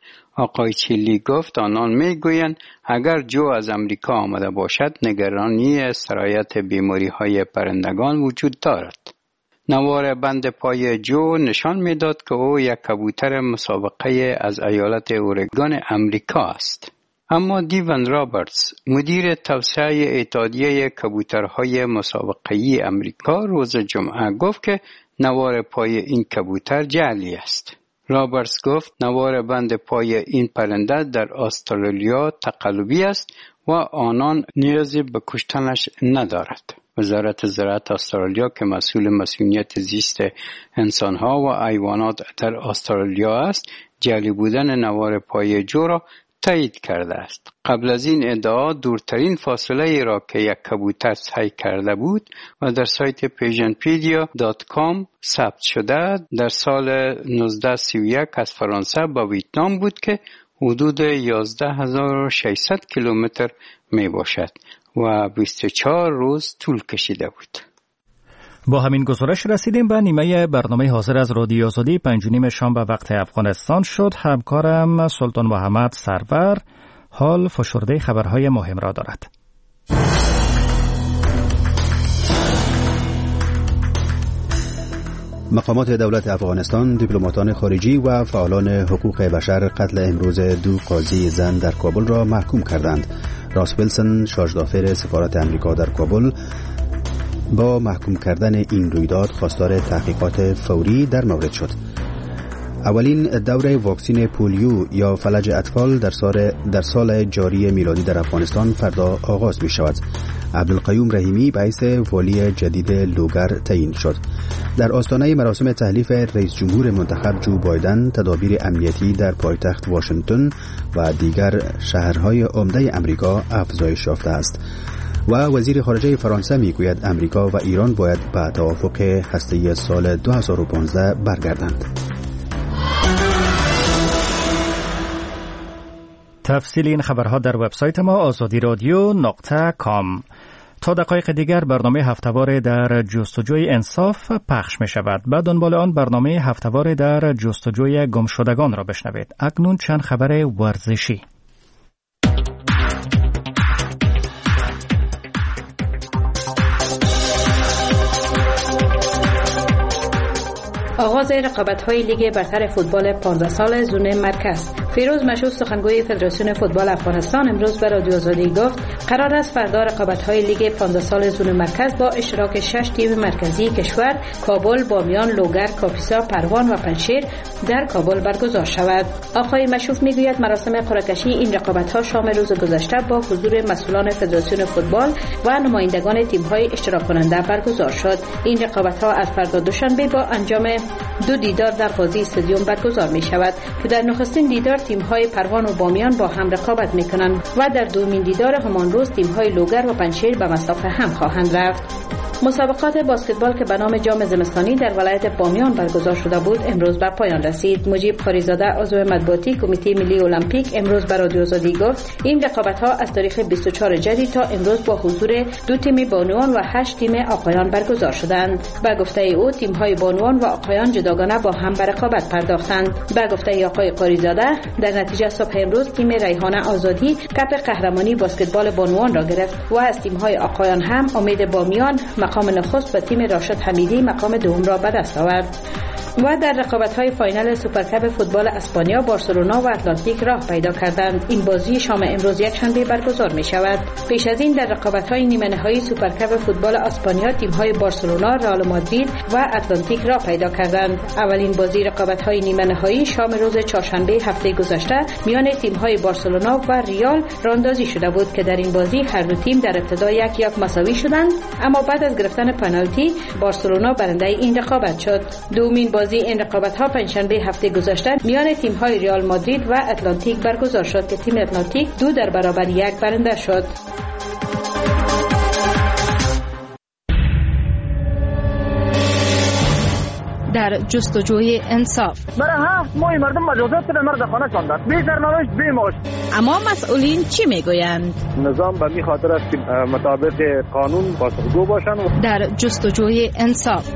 آقای چیلی گفت آنان میگویند اگر جو از امریکا آمده باشد نگرانی سرایت بیماری‌های پرندگان وجود دارد. نوار بند پای جو نشان میداد که او یک کبوتر مسابقه از ایالت اورگان امریکا است. اما دیون رابرتس مدیر توسعه اتحادیه کبوترهای مسابقه‌ای امریکا روز جمعه گفت که نوار پای این کبوتر جعلی است. رابرتس گفت نوار بند پای این پرنده در استرالیا تقلبی است و آنان نیازی به کشتنش ندارد. وزارت زراعت استرالیا که مسئول مسئولیت زیست انسانها و حیوانات در استرالیا است، جعلی بودن نوار پایه‌جو را تایید کرده است. قبل از این ادعا دورترین فاصله ای را که یک کبوتر سعی کرده بود و در سایت pigeonpedia.com ثبت شده در سال 1931 از فرانسه به ویتنام بود که حدود 11600 کیلومتر می باشد و 24 روز طول کشیده بود. با همین گزارش رسیدیم به نیمه برنامه حاضر از رادیو آزادی 5:30 شام به وقت افغانستان شد. همکارم سلطان محمد سرور حال فشرده خبرهای مهم را دارد. مقامات دولت افغانستان، دیپلماتان خارجی و فعالان حقوق بشر قتل امروز 2 قاضی زن در کابل را محکوم کردند. راس ویلسون، شارژدافر سفارت امریکا در کابل، با محکوم کردن این رویداد خواستار تحقیقات فوری در مورد شد. اولین دور واکسین پولیو یا فلج اطفال در سال جاری میلادی در افغانستان فردا آغاز می شود. عبدالقیوم رحیمی باعث والی جدید لوگر تعیین شد. در آستانه مراسم تحلیف رئیس جمهور منتخب جو بایدن، تدابیر امنیتی در پایتخت واشنگتن و دیگر شهرهای عمده امریکا افزایش یافته است. و وزیر خارجه فرانسه میگوید امریکا و ایران باید به توافق هسته‌ای سال 2015 برگردند. تفصیل این خبرها در وبسایت ما azadiradyo.com. تا دقایق دیگر برنامه هفته‌وار در جستجوی انصاف پخش می شود. بعد دنبال آن برنامه هفته‌وار در جستجوی گمشدگان را بشنوید. اکنون چند خبر ورزشی. آغاز رقابت‌های لیگ برتر فوتبال 15 سال زون مرکز. فیروز مشهود سخنگوی فدراسیون فوتبال افغانستان امروز به رادیو آزادی گفت قرار است فردا رقابت‌های لیگ 15 سال زون مرکز با اشتراک 6 تیم مرکزی کشور کابل، بامیان، لوگر، کاپیسا، پروان و پنجشیر در کابل برگزار شود. آقای مشهود میگوید مراسم قرعه‌کشی این رقابت‌ها شام روز گذشته با حضور مسئولان فدراسیون فوتبال و نمایندگان تیم‌های اشتراک کننده برگزار شد. این رقابت‌ها از فردا دوشنبه با انجام 2 دیدار در قاضی استادیوم برگزار می شود که در نخستین دیدار تیم‌های پروان و بامیان با هم رقابت می کنند و در دومین دیدار همان روز تیم‌های لوگر و پنجشیر به مسافه هم خواهند رفت. مسابقات بسکتبال که به نام جام زمستانی در ولایت بامیان برگزار شده بود امروز به پایان رسید. مجیب قاریزاده عضو مطبوعاتی کمیته ملی المپیک امروز به رادیو آزادی گفت این رقابت‌ها از تاریخ 24 جدید تا امروز با حضور 2 تیم بانوان و 8 تیم آقایان برگزار شدند. به گفته او تیم‌های بانوان و آقایان جداگانه با هم به رقابت پرداختند. به گفته آقای قاریزاده در نتیجه صبح امروز تیم ریحانه آزادی کپ قهرمانی بسکتبال بانوان را گرفت و از تیم‌های آقایان هم امید بامیان مقام نخست و تیم راشد حمیدی مقام دوم را به دست آورد. و در رقابت‌های فاینال سوپرکاپ فوتبال اسپانیا بارسلونا و اتلانتیک راه پیدا کردند. این بازی شام امروز یکشنبه برگزار می شود. پیش از این در رقابت‌های نیمه نهایی سوپرکاپ فوتبال اسپانیا تیم‌های بارسلونا، رئال مادرید و اتلانتیک راه پیدا کردند. اولین بازی رقابت‌های نیمه نهایی شام روز چهارشنبه هفته گذشته میان تیم‌های بارسلونا و ریال راندازی شده بود که در این بازی هر دو تیم در ابتدا 1-1 مساوی شدند، اما بعد از گرفتن پنالتی بارسلونا برنده این رقابت شد. دومین بازی این رقابت‌ها پنجشنبه هفته گذشته میان تیم‌های ریال مادرید و اتلانتیک برگزار شد که تیم اتلانتیک 2-1 برنده شد. در جستجوی انصاف برای 7 ماه مردم مجازات به مرد خانه شاندند، بی سرنوشت بی معاش. اما مسئولین چی میگویند؟ نظام به می خاطر است که مطابق قانون پاسخگو باشند. در جستجوی انصاف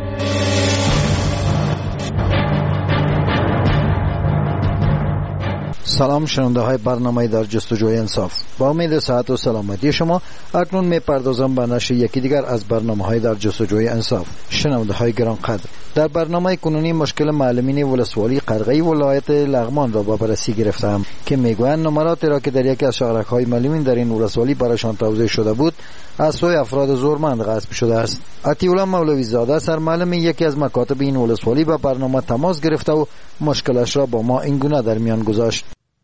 سلام شنونده های برنامه در جستجوی انصاف، با امید صحت و سلامتی شما اکنون می پردازم به نشر یکی دیگر از برنامه های در جستجوی انصاف. شنونده های گرانقدر، در برنامه کنونی مشکل معلمین ولسوالی قرغی ولایت لغمان را با بررسی گرفتم که میگویند نمراتی را که در یکی از شهرک های معلمین در این ولسوالی برایشان توزیع شده بود از سوی افراد زورمند غصب شده است. عطی‌الله مولوی زاده سرمعلم یکی از مکاتب این ولسوالی با برنامه تماس گرفته و مشکلش را با ما این گونه در میان گذاشت.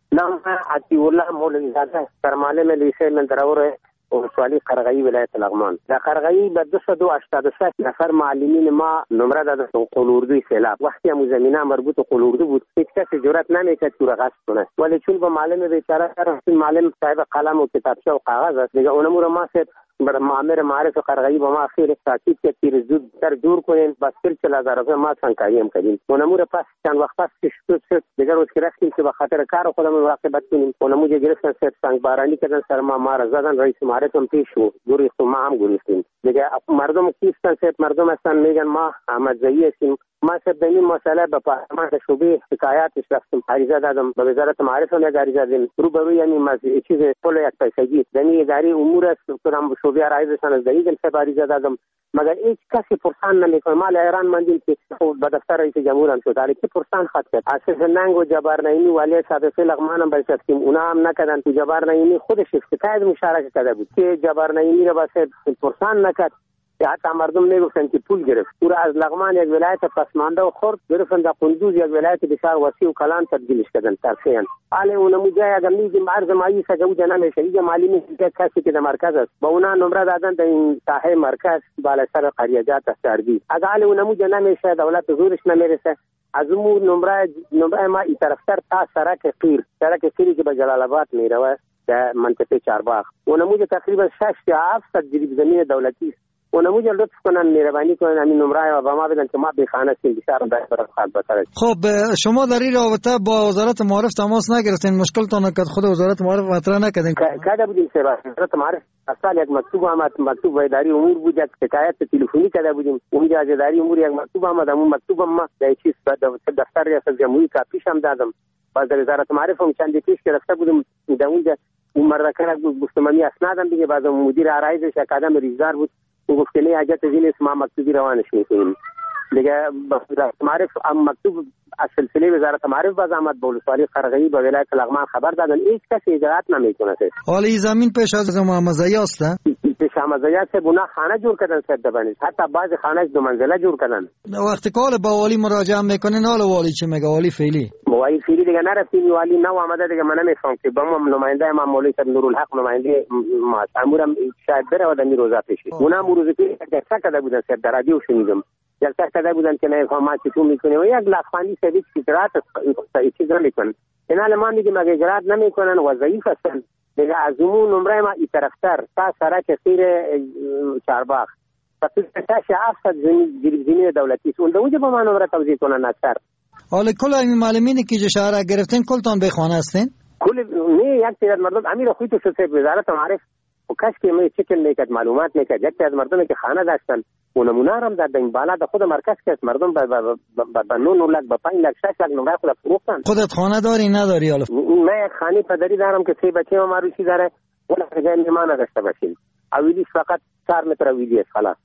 نام عطی الله مولوی زاده در معلم لیسه مندرور ولسوالی قرغی ولایت لغمان. در قرغی به 286 نفر معلمین ما نمره دادن قلوردوی سیلاب. وقتی هم زمینه مربوط به قلوردو بود هیچ کسی جرئت نمیکرد که غصب کنه، ولی چون به معلم بیچاره رفتیم، معلم صاحب قلم و کتابچه و کاغذ است دیگه، اونمو رو ما بر مامور معرف قرغی با ما خیر تاکید کرد که زود در دور کنین، بس 40,000 روپیه ما سنکاری هم کردیم. اونمو رو پس چند وقت پس شد دیگه روز که رفتیم که به خاطر کار خودمون مراقبت کنیم، اونمو گرفتن سنگ بارانی کردن سر ما را زدن. رئیس معرف هم پیش و گریختم، ما هم گریختیم دیگه. مردم کیستن مردم هستن میگن ما احمد زایی هستیم. ما سب دنی مسئله به پارلمان شعبه شکایاتش رفتم، عریضه دادم به وزارت معارف هم عریضه دادم. روبروی یعنی چیز پول یک پیسگی دنی اداری امور است که شعبه رئیسشان از دنی سب عریضه دادم، مگر هیچ کسی پرسان نمیکنه. ما ایران ماندیم که به دفتر رئیس جمهور هم شد، که پرسان خط کرد. اساس ننگ و جبار نعیمی ولی سابقه لغمان هم برساختیم، اونا هم نکردن. تو جبار نعیمی خودش افتتاح مشارکت کرده بود که جبار نعیمی را بس پرسان نکرد. حتی مردم میگفتن که پول گرفت. او را از لغمان یک ولایت پسمانده و خرد گرفتن، در قندوز یک ولایت بسیار وسیع و کلان تبدیلش کردن ترفیعا. حالا اونمو جای اگر میگیم عرض مایی سجوده نمیشه، اینجا معلم کسی که در مرکز است با اونا نمره دادن در این ساحه مرکز بالا سر قریجات سردی. اگر حالا اونمو جا نمیشه، دولت زورش نمیرسه، از اون نمره ما این طرفتر تا سرک قیری که به جلال آباد میره در منطقه چارباغ، اونمو تقریبا 6 تا 7 جریب زمین دولتی است. اونمو لطف کنن مهربانی کنن همین نمره رو به ما بدن که ما بخانه سیم بسیار برای خالد بتره. خب شما در این رابطه با وزارت معارف تماس نگرفتین؟ مشکلتون نکرد خود وزارت معارف مطرح نکردین؟ کده بودیم سر وزارت معارف اصلا یک مکتوب آمد، مکتوب اداری امور بود، یک شکایت تلفنی کده بودیم اونجا از اداری امور یک مکتوب آمد، اون مکتوب ما در چیز دفتر ریاست جمهوری کاپیش هم دادم. باز در وزارت معارف هم چند پیش گرفته بودم در اونجا اون مرکه گفتمانی اسنادم دیگه. بعد مدیر عرایزش اکادم ریزدار بود، او گفت که نه حاجت از این است، ما مکتوبی روانش میکنیم دیگه. وزارت معارف مکتوب از سلسله وزارت معارف باز آمد، به ولسوالی قرغی به ولایت لغمان خبر دادن، هیچ کسی اجازت نمیکنه. حالا این زمین پیش از محمد زایی است؟ پیش محمد زایی است. اونا خانه جور کردن سر دبنی، حتی بعضی خانه 2 منزله جور کردن. وقتی کال با والی مراجعه میکنین، حالا والی چه میگه؟ والی فعلی دیگه نرفتیم، والی نو آمده دیگه. من نمیفهم که با ما نماینده ما مولوی صاحب نورالحق نماینده ما امورم شاید بره و دمی روزا پیشی اونا روزی پیش جلسه کرده بودن سر در رادیو شنیدم، جلسه کرده بودن که نه ما چطور میکنیم و یک لافانی سویچ اجرات چیز نمیکنن. این حال ما میگیم اگه اجرات نمیکنن و ضعیف هستن دیگه، از اون نمره ما این طرفتر تا سرک خیر چارباغ تقریبا 700 زمین دولتی است، اونجا با ما نمره توزیع کنن اکثر. حالا کل این معلمینی که شهر گرفتین کلتان به خانه هستین؟ کل نه یک تعداد مردم امیر خویت شد وزارت معارف و کاش که می چکن میکرد معلومات میکرد. یک تعداد مردمی که خانه داشتن و نمونه هم دادن بالا در خود مرکز که مردم به 9 لک به 5 لک 6 لک نمره خود فروختن. خودت خانه داری نداری؟ حالا من یک خانه پدری دارم که 3 بچه ما روشی داره ولی جای میهمان داشته باشیم. اویلیش فقط 4 متر اویلی است خلاص.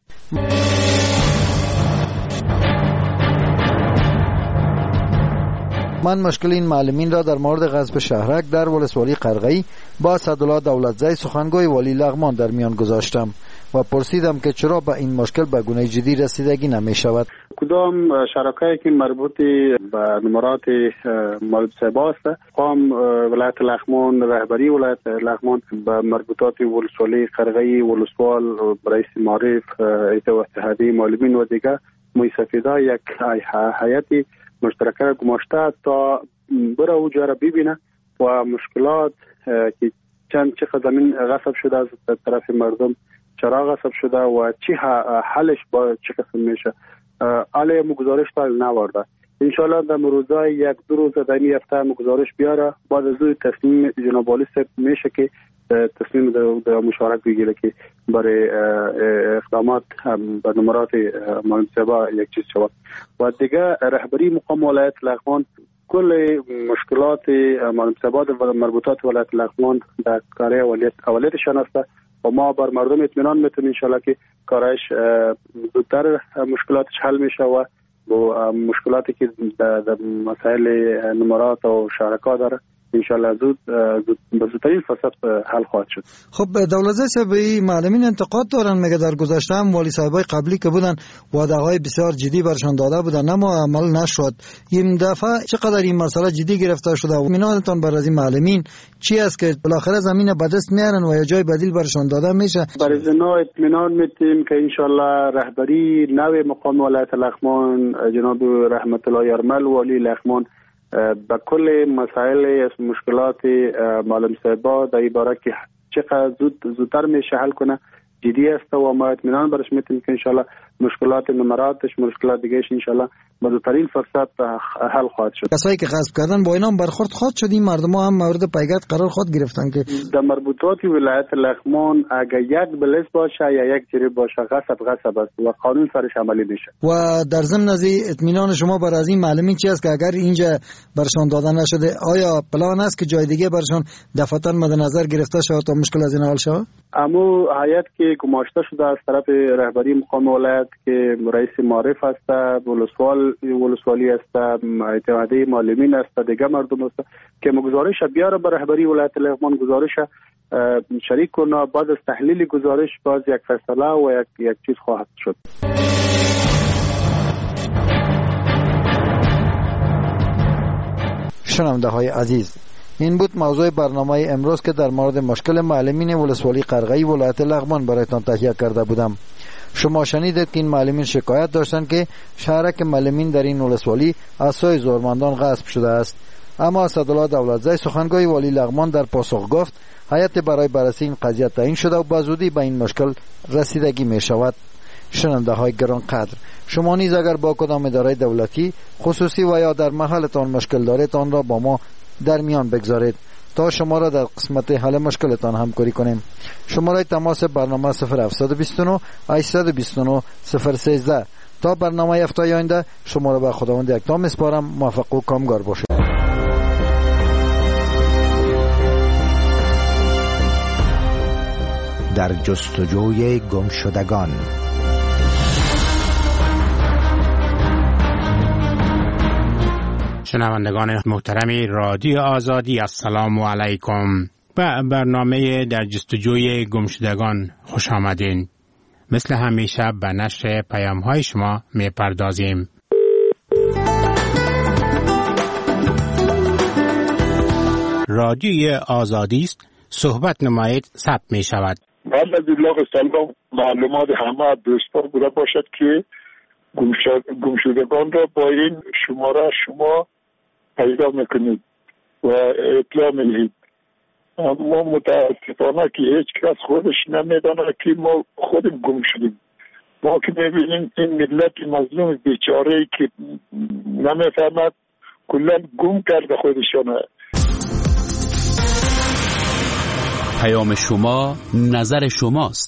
من مشکل این معلمین را در مورد غصب شهرک در ولسوالی قرغی با اسدالله دولتزی سخنگوی والی لغمان در میان گذاشتم و پرسیدم که چرا به این مشکل به گونه جدی رسیدگی نمی شود. کدام شرکایی که مربوط به نمرات مولوی صاحب است، قام ولایت لغمان، رهبری ولایت لغمان به مربوطات ولسوالی قرغی، ولسوال، رئیس معارف، اتحادیه معلمین و دیگر مستفیدا یک هیئت مشترکه گماشته تا بره اوجا را ببینه و مشکلات که چقدر زمین غصب شده از طرف مردم، چرا غصب شده و چی حلش با چه قسم میشه، علی مگزارش تا نوارده. انشالله در روزای 1-2 روز در این هفته مگزارش بیاره، بعد از اون تصمیم جناب والی صاحب میشه که تصمیم در مشارکت بگیره که برای اقدامات به نمرات مولوی صاحب یک چیز شود. و دیگه رهبری مقام ولایت لغمان کل مشکلات مولوی صاحب و مربوطات ولایت لغمان در کار اولیتشان است و ما بر مردم اطمینان میتونیم انشالله که کارش زودتر مشکلاتش حل میشه و با مشکلاتی که در مسائل نمرات و شرکا داره انشالله زود به زودترین فرصت حل خواهد شد. خب دولت صاحب معلمین انتقاد دارن، میگه در گذشته هم والی صاحبای قبلی که بودن وعده‌های بسیار جدی برشان داده بودن اما عمل نشد. این دفعه چقدر این مسئله جدی گرفته شده و اطمینانتان بر از این معلمین چی است که بالاخره زمین به دست میارن و یا جای بدیل برشان داده میشه؟ برای زنا اطمینان میتیم که انشالله رهبری نو مقام ولایت لغمان جناب رحمت الله یارمل والی لغمان با کل مسائل مشکلات معلم صاحبا در عبارت که چقدر زودتر میشه حل کنه جدی است و ما اطمینان برش میتیم که انشالله مشکلات نمراتش مشکلات دیگهش انشالله با زودترین فرصت حل خواهد شد. کسایی که غصب کردن با اینا برخورد خواهد شد. این مردم هم مورد پیگرد قرار خود گرفتن که در مربوطات ولایت لغمان اگر یک بلیس باشه یا یک جریب باشه غصب است و قانون سرش عملی میشه. و در ضمن از اطمینان شما بر از این معلمین چی است که اگر اینجا برشان داده نشده آیا پلان است که جای دیگه برشان دفعتاً مد نظر گرفته شود تا مشکل از این حل شود؟ امو هیئت که گماشته شده از طرف رهبری مقام ولایت که رئیس معرف است، ولسوالی است، اتحادیه معلمین است، دیگه مردم است که گزارش بیاره به رهبری ولایت لغمان گزارش شریک کنه. بعد از تحلیل گزارش باز یک فیصله و یک چیز خواهد شد. شنونده های عزیز، این بود موضوع برنامه امروز که در مورد مشکل معلمین ولسوالی قرغه‌ای ولایت لغمان برایتان تهیه کرده بودم. شما شنیدید که این معلمین شکایت داشتند که شهرک معلمین در این ولسوالی از سوی زورمندان غصب شده است. اما اسدالله دولتزی سخنگوی والی لغمان در پاسخ گفت هیئت برای بررسی این قضیه تعیین شده و بزودی به این مشکل رسیدگی می شود. شنونده های گرانقدر، شما نیز اگر با کدام اداره دولتی خصوصی و یا در محلتان مشکل دارید آن را با ما در میان بگذارید تا شما را در قسمت حل مشکلتان همکاری کنیم. شماره تماس برنامه 0729 829 013. تا برنامه هفته آینده شما را به خداوند یکتا میسپارم. موفق و کامگار باشید. در جستجوی گمشدگان. شنوندگان محترم رادیو آزادی، السلام علیکم. به برنامه در جستجوی گمشدگان خوش آمدین. مثل همیشه به نشر پیام‌های شما می‌پردازیم. رادیو آزادی است، صحبت نمایید ثبت می شود. بعد از ابلاغ سلام معلومات همه دوستان بوده باشد که گمشدگان را با این شماره شما پیدا میکنید و اطلاع میدهید. ما متاسفانه که هیچ کس خودش نمیدانه که ما خودم گم شدیم. ما که میبینیم این ملت مظلوم بیچاره‌ای که نمیفهمد کلا گم کرده خودشانه. پیام شما نظر شماست.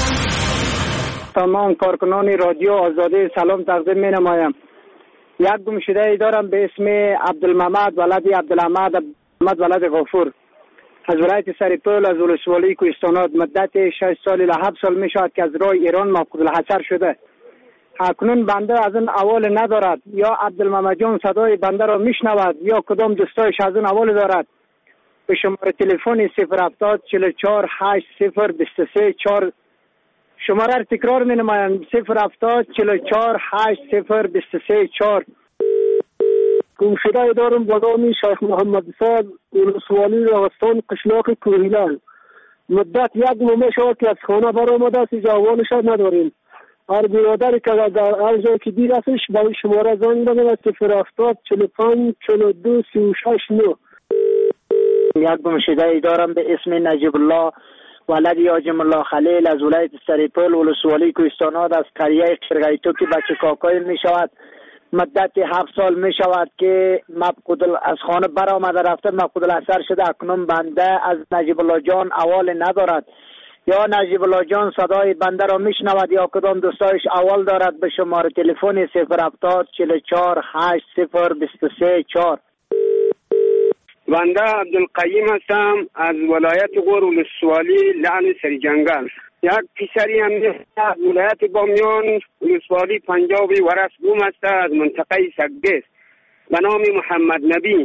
تمام کارکنان رادیو آزادی سلام تقدیم می نمایم. یک گمشده ای دارم به اسم عبدالمحمد ولد عبدالحمد ولد غفور از ولایت سرپل از ولسوالی کوهستانات. مدت 6 سال الی 7 سال می شود که از راه ایران مفقود الحصر شده. اکنون بنده از این احوال ندارد، یا عبدالمحمد جان صدای بنده را میشنود یا کدام دوستایش از این احوال دارد. به شماره تلفن 070 44 80 23 4 شماره را تکرار می نمایم 070 44 80 23 4. گمشده دارم با نام شیخ محمد صاد ولسوالی راغستان قشلاق کوهیلان. مدت 1 ماه شد که از خانه برآمده است، احوالش نداریم. هر برادری که در هر جای که دید استش به شماره زنگ بزند 070 45 42 36 9. یک گمشده ای دارم به اسم نجیب الله ولد یاجم الله خلیل از ولایت سرپل ولسوالی کوهستانات از قریه قرغیتو که بچه کاکای می شود. مدت 7 سال می شود که مفقود از خانه برآمده رفته مفقود الحصر شده. اکنون بنده از نجیب الله جان احوال ندارد، یا نجیب الله جان صدای بنده را میشنود یا کدام دوستایش احوال دارد. به شماره تلفن 070 44 80 23 4. بنده عبدالقیم هستم از ولایت غور ولسوالی لعن سریجنگل. یک پسری هم از ولایت بامیان ولسوالی پنجابی ورس گم است از منطقه سگدیس به نام محمد نبی.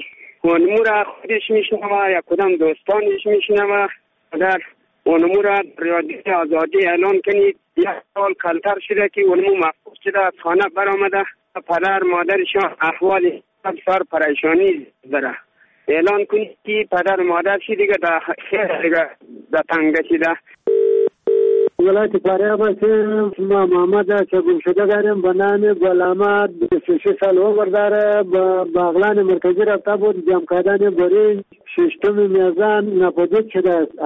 اونمو را خودش میشنوه یا کدام دوستانش میشنوه. اگر اونمو را رادیو آزادی اعلان کنید 1 سال کمتر شده که اونمو مفقود شده، از خانه برآمده، پدر مادرشان احوال سر پریشانی داره. اعلان کنید که پدر مادرش دیگه در خیر دیگه در تنگ شده. ولایت فاریاب که ما محمد که گم شده داریم به نام غلامت 26 سال عمر داره. با باغلان مرکزی رفته بود، جمع کردن برنج 6 میزان ناپدید شده است.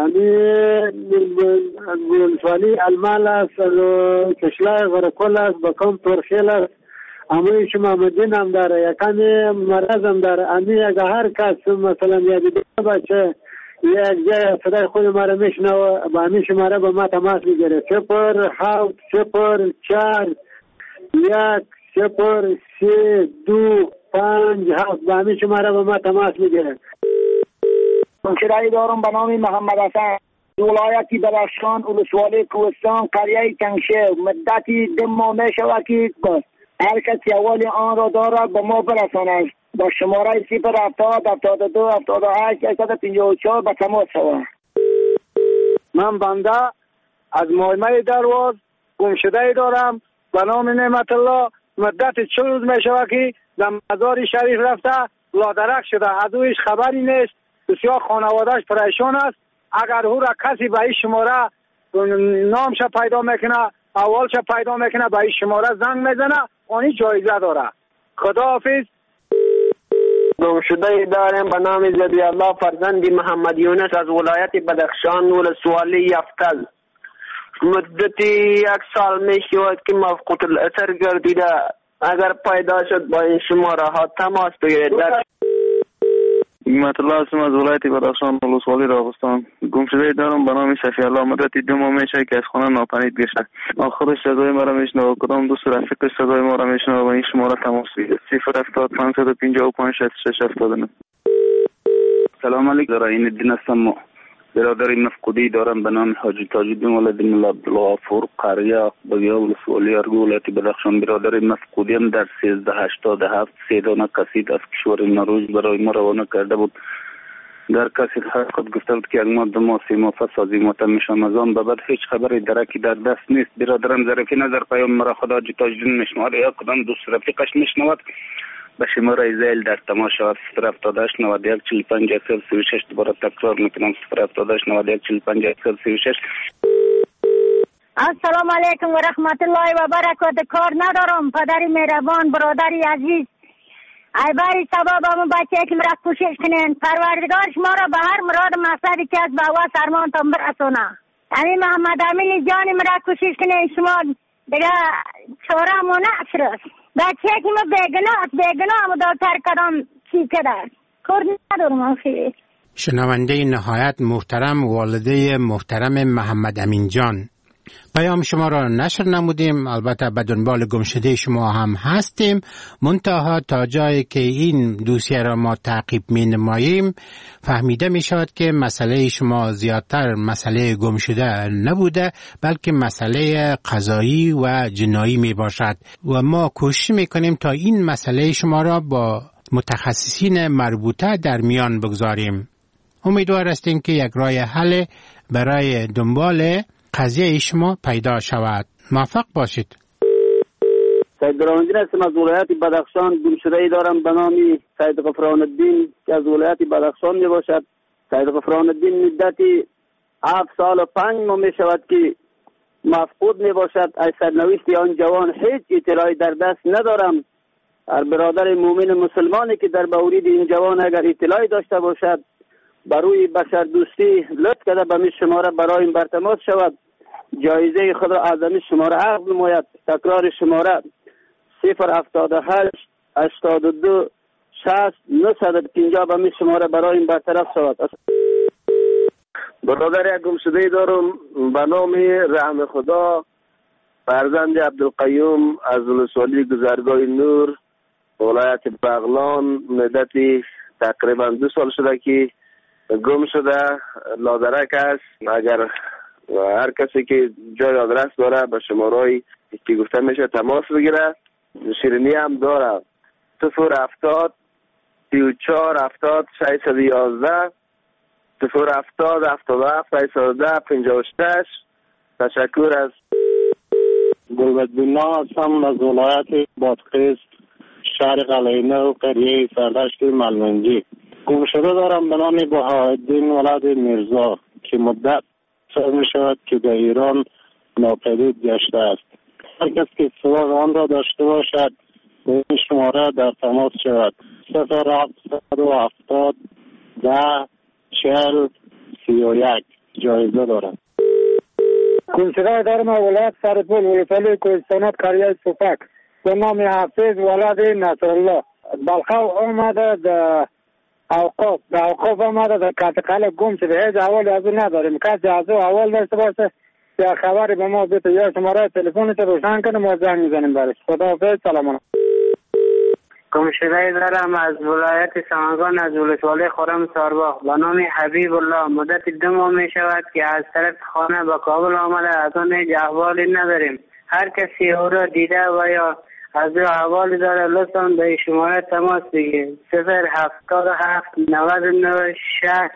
ولسوالی المال است، کشلای غرقل است، بکم ترخیل است. اموی شما مدین هم داره، یکمی مرض هم داره. اگه هر کس مثلا یادی باشه یک جای صدای خود ما را میشنوه، با همین شماره با ما تماس میگیره. 07 04 1 0 3 2 5 7. با همین شماره با ما تماس میگیره. گمشده‌ای دارم به نام محمد حسن، ولایت بدخشان، ولسوالی کوهستان، قریه کنشه. مدتی 2 ماه میشود که هر کسی اول آن را دارد به ما برساند. با شماره 070 72 78 154 به تماس شوم. من بنده از مایمه درواز گمشده‌ای دارم به نام نعمت الله. مدت 4 روز می شود که در مزار شریف رفته لادرک شده، از اویش خبری نیست. بسیار خانوادهش پریشان است. اگر او را کسی به این شماره نامش پیدا میکنه، اولش پیدا میکنه، به این شماره زنگ میزنه، آنی جایزه داره. خداحافظ. گمشده‌ای داریم به نام زبی الله فرزند محمد یونس از ولایت بدخشان، ولسوالی یفتل. مدتی 1 سال می شود که مفقود الاثر گردیده. اگر پیدا شد با این شماره ها تماس بگیرید. نعمت الله هستم از ولایت بدخشان، ولسوالی راغستان. گمشده‌ای دارم به نام صفی الله. مدتی 2 ماه میشه که از خانه ناپدید گشته. خودش صدای ما را میشنوه، کدام دوست رفیقش صدای ما را میشنوه و این شماره تماس بگیرید. 070 555 6679. سلام علیکم. این دین هستم. برادر مفقودی دارم به نام حاجی تاج‌الدین ولدین الله عبدالغفور، قریه بگیا ولسوالی ارگو، ولایت بدخشان. برادر مفقودی هم در 1387 3 دانه کسید از کشور نروژ برای ما روانه کرده بود. در کسید خود گفته بود که 1 ماه 2 ماه 3 ماه پس از این ماتم میشم. از آن به بعد هیچ خبری درکی در دست نیست. برادرم ظرفی نظر پیام مرا خدا حاجی تاج‌الدین میشنود یا کدام دوست رفیقش میشنود به شماره زیل در تماس شود. 078 91 45 36. دوباره تکرار میکنم 078 91 45 36. السلام علیکم و رحمت الله و برکاته. کار ندارم پدری مهربان، برادری عزیز، ای باری سبب همون بچه که مرا کوشش کنین، پروردگار شما را به هر مراد مقصدی که از بوا سرمان تان برسونه. همین محمد امین جانی مرا کوشش کنین، شما دیگه چاره همون نصر است. بچه که ما بگناه همون دکتر کدام چی کده کار ندارم. آخیه شنونده نهایت محترم والده محترم محمد امین جان، پیام شما را نشر نمودیم. البته به دنبال گمشده شما هم هستیم، منتها تا جایی که این دوسیه را ما تعقیب می نماییم فهمیده می شود که مسئله شما زیادتر مسئله گمشده نبوده بلکه مسئله قضایی و جنایی می باشد و ما کوشش می کنیم تا این مسئله شما را با متخصصین مربوطه در میان بگذاریم. امیدوار هستیم که یک راه حل برای دنبال قضیه شما پیدا شود. موفق باشید. سید برهان‌الدین هستم از ولایت بدخشان. گمشده‌ای دارم به نام سید غفران الدین که از ولایت بدخشان می باشد. سید غفران الدین مدتی 7 سال و 5 ماه می شود که مفقود می باشد. از سرنوشت آن جوان هیچ اطلاعی در دست ندارم. هر برادر مومن مسلمانی که در بورید این جوان اگر اطلاعی داشته باشد بروی بشر دوستی لطف کرده به می شماره برای این برتماس شود. جایزه خود را از این شماره عقد نماید. تکرار شماره 078 82 60 950 به می شماره برای این برطرف شود. برادر گمشده‌ای دارم به نام رحم خدا، فرزند عبدالقیوم از ولسوالی گذرگاه نور، ولایت بغلان. مدتی تقریبا 2 سال شده که گم شده، لادرک است. اگر هر کسی که جای آدرس داره به شماره‌ای که گفته میشه تماس بگیره. شیرینی هم داره 070 34 70 611 070 77 610 56. تشکر از گلبدبینا هستم از ولایت بادغیس شهر قلعه‌نو و قریه سردشت ملمنجی. گمشده دارم به نام بهاءالدین ولد میرزا که مدت سال می شود که در ایران ناپدید گشته است. هر کس که سراغ آن را داشته باشد به این شماره در تماس شود. 0770 10 40 31 جایزه دارد. گمشده دارم ولایت سرپل ولسوالی کوهستانات قریه سوفک به نام حافظ ولد نصرالله. بلخو آمده در اوقاف آمده در کاتقل گم شده. هیچ احوالی از اون نداریم. کسی از اون احوال داشته باشه یا خبری به ما بده یا شماره تلفنش روشن کنه ما زنگ میزنیم برش. خداحافظ. سلام علیکم. گمشده دارم از ولایت سمنگان از ولسوالی خرم سارباغ به نام حبیب الله. مدت 2 ماه می شود که از طرف خانه به کابل آمده. از اون هیچ احوالی نداریم. هر کسی او را دیده و یا از او احوالی داره لطفاً به شماره تماس بگیرید. 077 99 60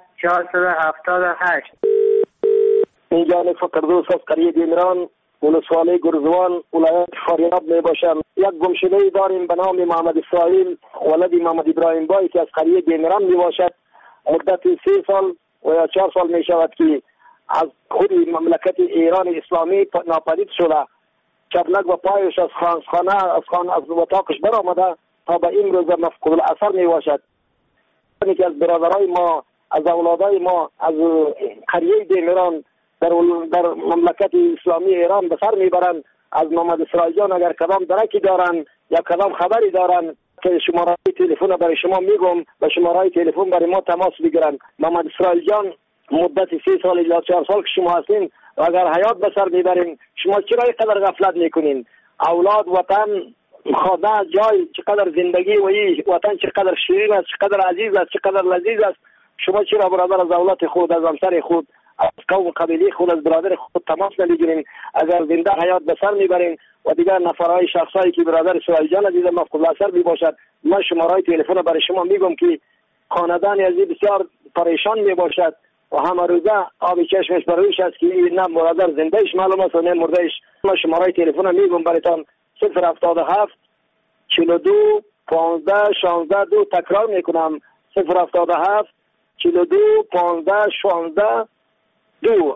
478. این جانب فقردوس از قریه دیمران ولسوالی گرزوان ولایت فاریاب می باشم. یک گمشده داریم به نام محمد اسرائیل ولد محمد ابراهیم بای که از قریه دیمران می باشد. مدت 3 سال و یا 4 سال می شود که از خود مملکت ایران اسلامی ناپدید شده. چبلک و پایش از خانه از اتاقش برآمده تا به این روز مفقود الاثر می باشد. که از برادرای ما از اولادای ما از قریه دیمران در مملکت اسلامی ایران به سر میبرند. از محمد اسرائیل جان اگر کدام درکی دارن یا کدام خبری دارن که شماره تلفن برای شما میگم و شماره تلفن برای ما تماس بگیرن. محمد اسرائیل جان مدت 3 سال یا 4 سال که شما هستین و اگر حیات به سر میبرین شما چرا اینقدر غفلت میکنین؟ اولاد، وطن، خانه، جای، چقدر زندگی و این وطن چقدر شیرین است، چقدر عزیز است، چقدر لذیذ است. شما چرا برادر از اولاد خود، از همسر خود، از قوم قبیله خود، از برادر خود تماس نمیگیرین؟ اگر زنده حیات به سر میبرین و دیگر نفرهای شخصایی که برادر اسرائیل جان عزیز مفقود الاثر میباشد، من شماره تلفن برای شما میگم که خاندان عزیز بسیار پریشان میباشد و همه روزه آب چشمش بر رویش است که نه برادر زندهش معلوم است و نه مردهش. من شماره تلفن میگم برایتان 077 42 15 16 2. تکرار میکنم 077 42 15 16 2.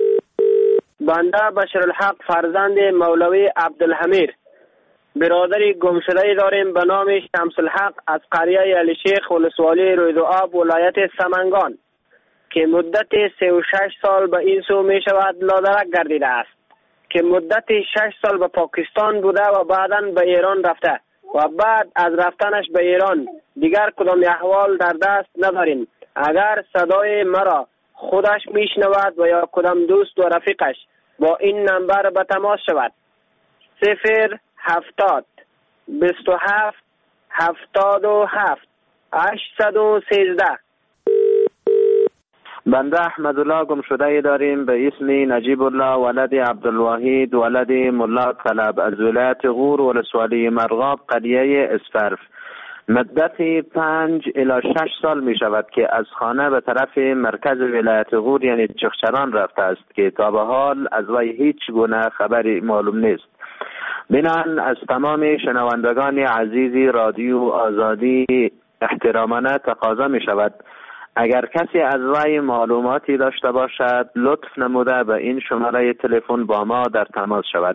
بنده بشرالحق فرزند مولوی عبدالحمید برادری گمشده داریم به نام شمس الحق از قریه علی شیخ ولسوالی رویدوآب ولایت سمنگان که مدت 36 سال به این سو می شود لادرک گردیده است که مدت 6 سال به پاکستان بوده و بعداً به ایران رفته و بعد از رفتنش به ایران دیگر کدام احوال در دست نداریم. اگر صدای مرا خودش میشنود و یا کدام دوست و رفیقش با این نمبر به تماس شود 070 27 77 813. بنده احمدالله گمشده داریم به اسم نجیب الله ولد عبدالواحد ولد ملا طلب از ولایت غور ولسوالی مرغاب قریه اسفرف. مدت 5 الی 6 سال می شود که از خانه به طرف مرکز ولایت غور یعنی چخچران رفته است که تا به حال از وی هیچ گونه خبری معلوم نیست. بنان از تمام شنوندگان عزیز رادیو آزادی احترامانه تقاضا می شود اگر کسی از وی معلوماتی داشته باشد لطف نموده به این شماره تلفن با ما در تماس شود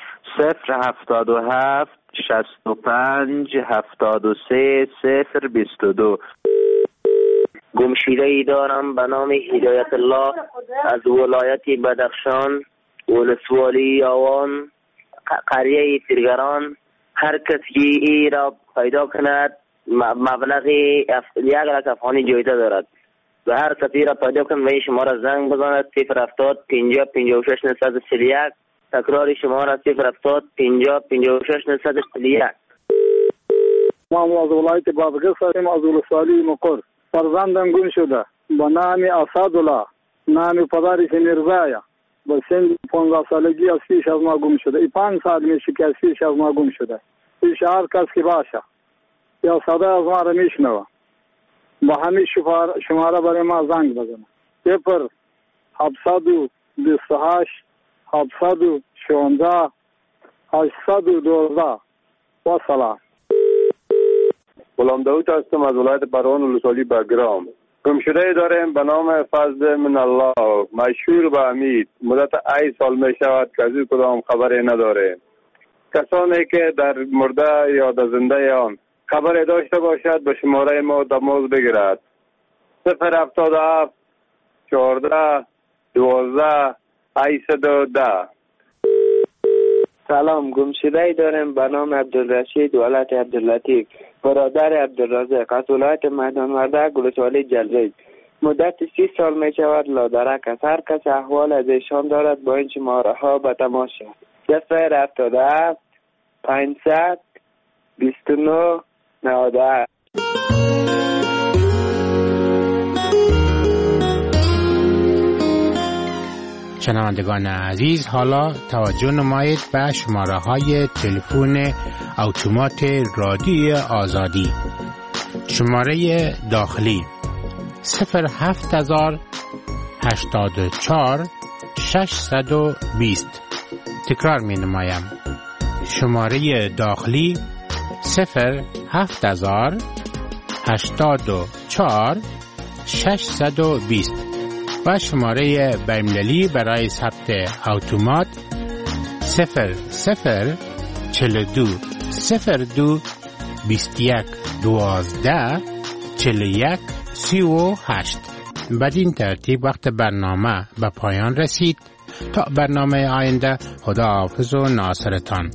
077 65 73 022. گمشده ای دارم به نام هدایت الله از ولایت بدخشان ولسوالی آوان قریه تیرگران. هر کسی ای را پیدا کند مبلغ 1 لک افغانی جایزه دارد و هر کسی را پیدا کند و این شماره زنگ بزند 070 50 56 931. تکرار شماره 070 50 56 931. ما از ولایت بادغیس هستیم از ولسوالی مقر. فرزندم گم شده با نام اسدالله نام پدرش میرزایا با سن 15 سالگی از پیش از ما گم شده. 5 سال میشه که از پیش از ما گم شده. پیش هر کس که باشه یا صدا از ما را میشنوه با همین شماره برای ما زنگ بزنه. 0 728 716 812. با سلام. غلام داود هستم از ولایت پروان ولسوالی بگرام. گمشده داریم به نام فضل من الله، مشهور به امید. مدت 8 سال می شود که از این کدام خبری نداره. کسانی که در مرده یا در زنده آن خبری داشته باشد به شماره ما تماس بگیرد. 077 14 12 810. سلام، گمشده دارم به نام عبدالرشید ولایت عبداللطیف، برادر عبدالرزاق از ولایت میدان وردک ولسوالی جلریز. مدت 30 سال می شود لادرک است. هر کس احوال از ایشان دارد با این شماره ها به تماس شد. 077 500 29 98. شنوندگان عزیز، حالا توجه نمایید به شماره های تلفن اتومات رادیوی آزادی. شماره داخلی 07000 84 620. تکرار می نمایم. شماره داخلی 07000 84 620 و شماره بین‌المللی برای ثبت اتومات 0042 02 21 12 41 38. بدین ترتیب وقت برنامه به پایان رسید. تا برنامه آینده، خداحافظ و ناصرتان.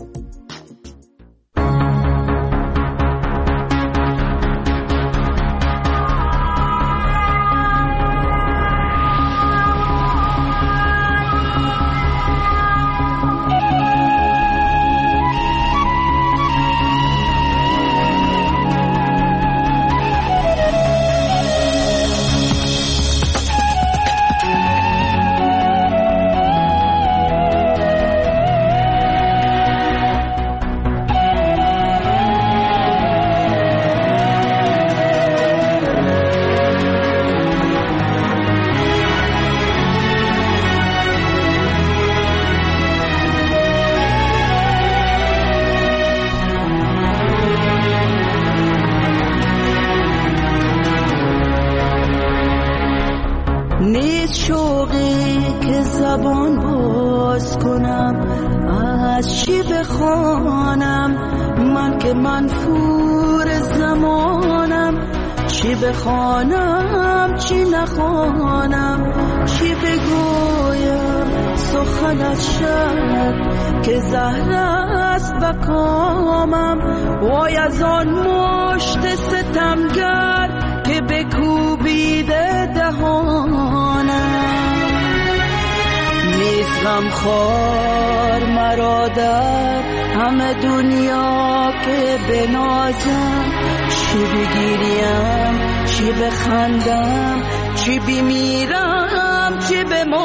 بخوانم چی نخوانم، چی بگویم سخن از شب که زهر است به کامم. وای از آن مشت ستمگر که بکوبیده دهانم. نیست غمخوار مرا در همه دنیا که بنازم، چی بگیریم چی بخندم، چی بمیرم چی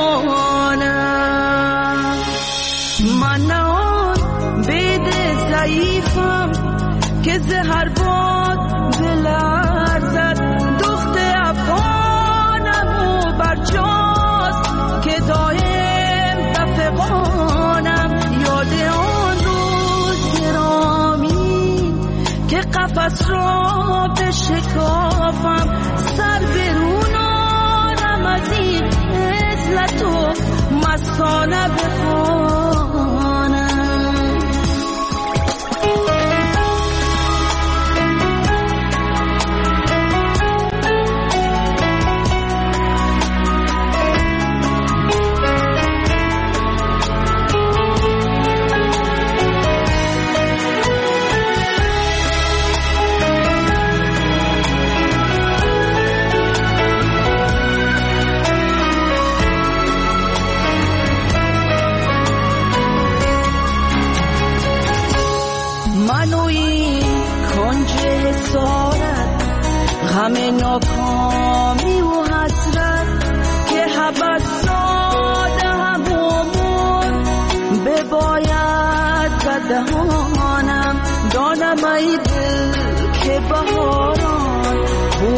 بمانم. من نه آن بید ضعیفم که زهر باد بلرزد. دخت افغانم و برجاست که دایم تفقانم. یاد آن روز گرامی که قفس را بشکافم، سر برون آرم از این عزلت و مستانه بخوانم.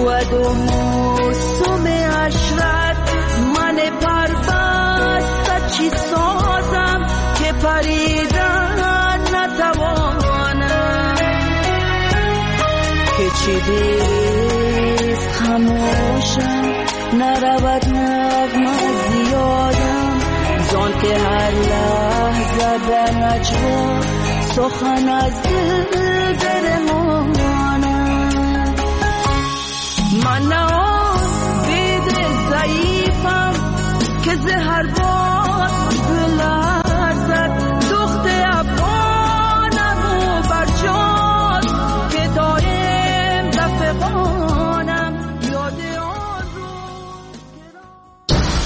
بود و موسم عشرت من پربست چی سازم که پریدن نتوانم که چی دیست خموشم نرود نغمه زیادم زان که هر لحظه در نجوا سخن از دل درمانم من نه بید ضعیفم که زهر باد بلند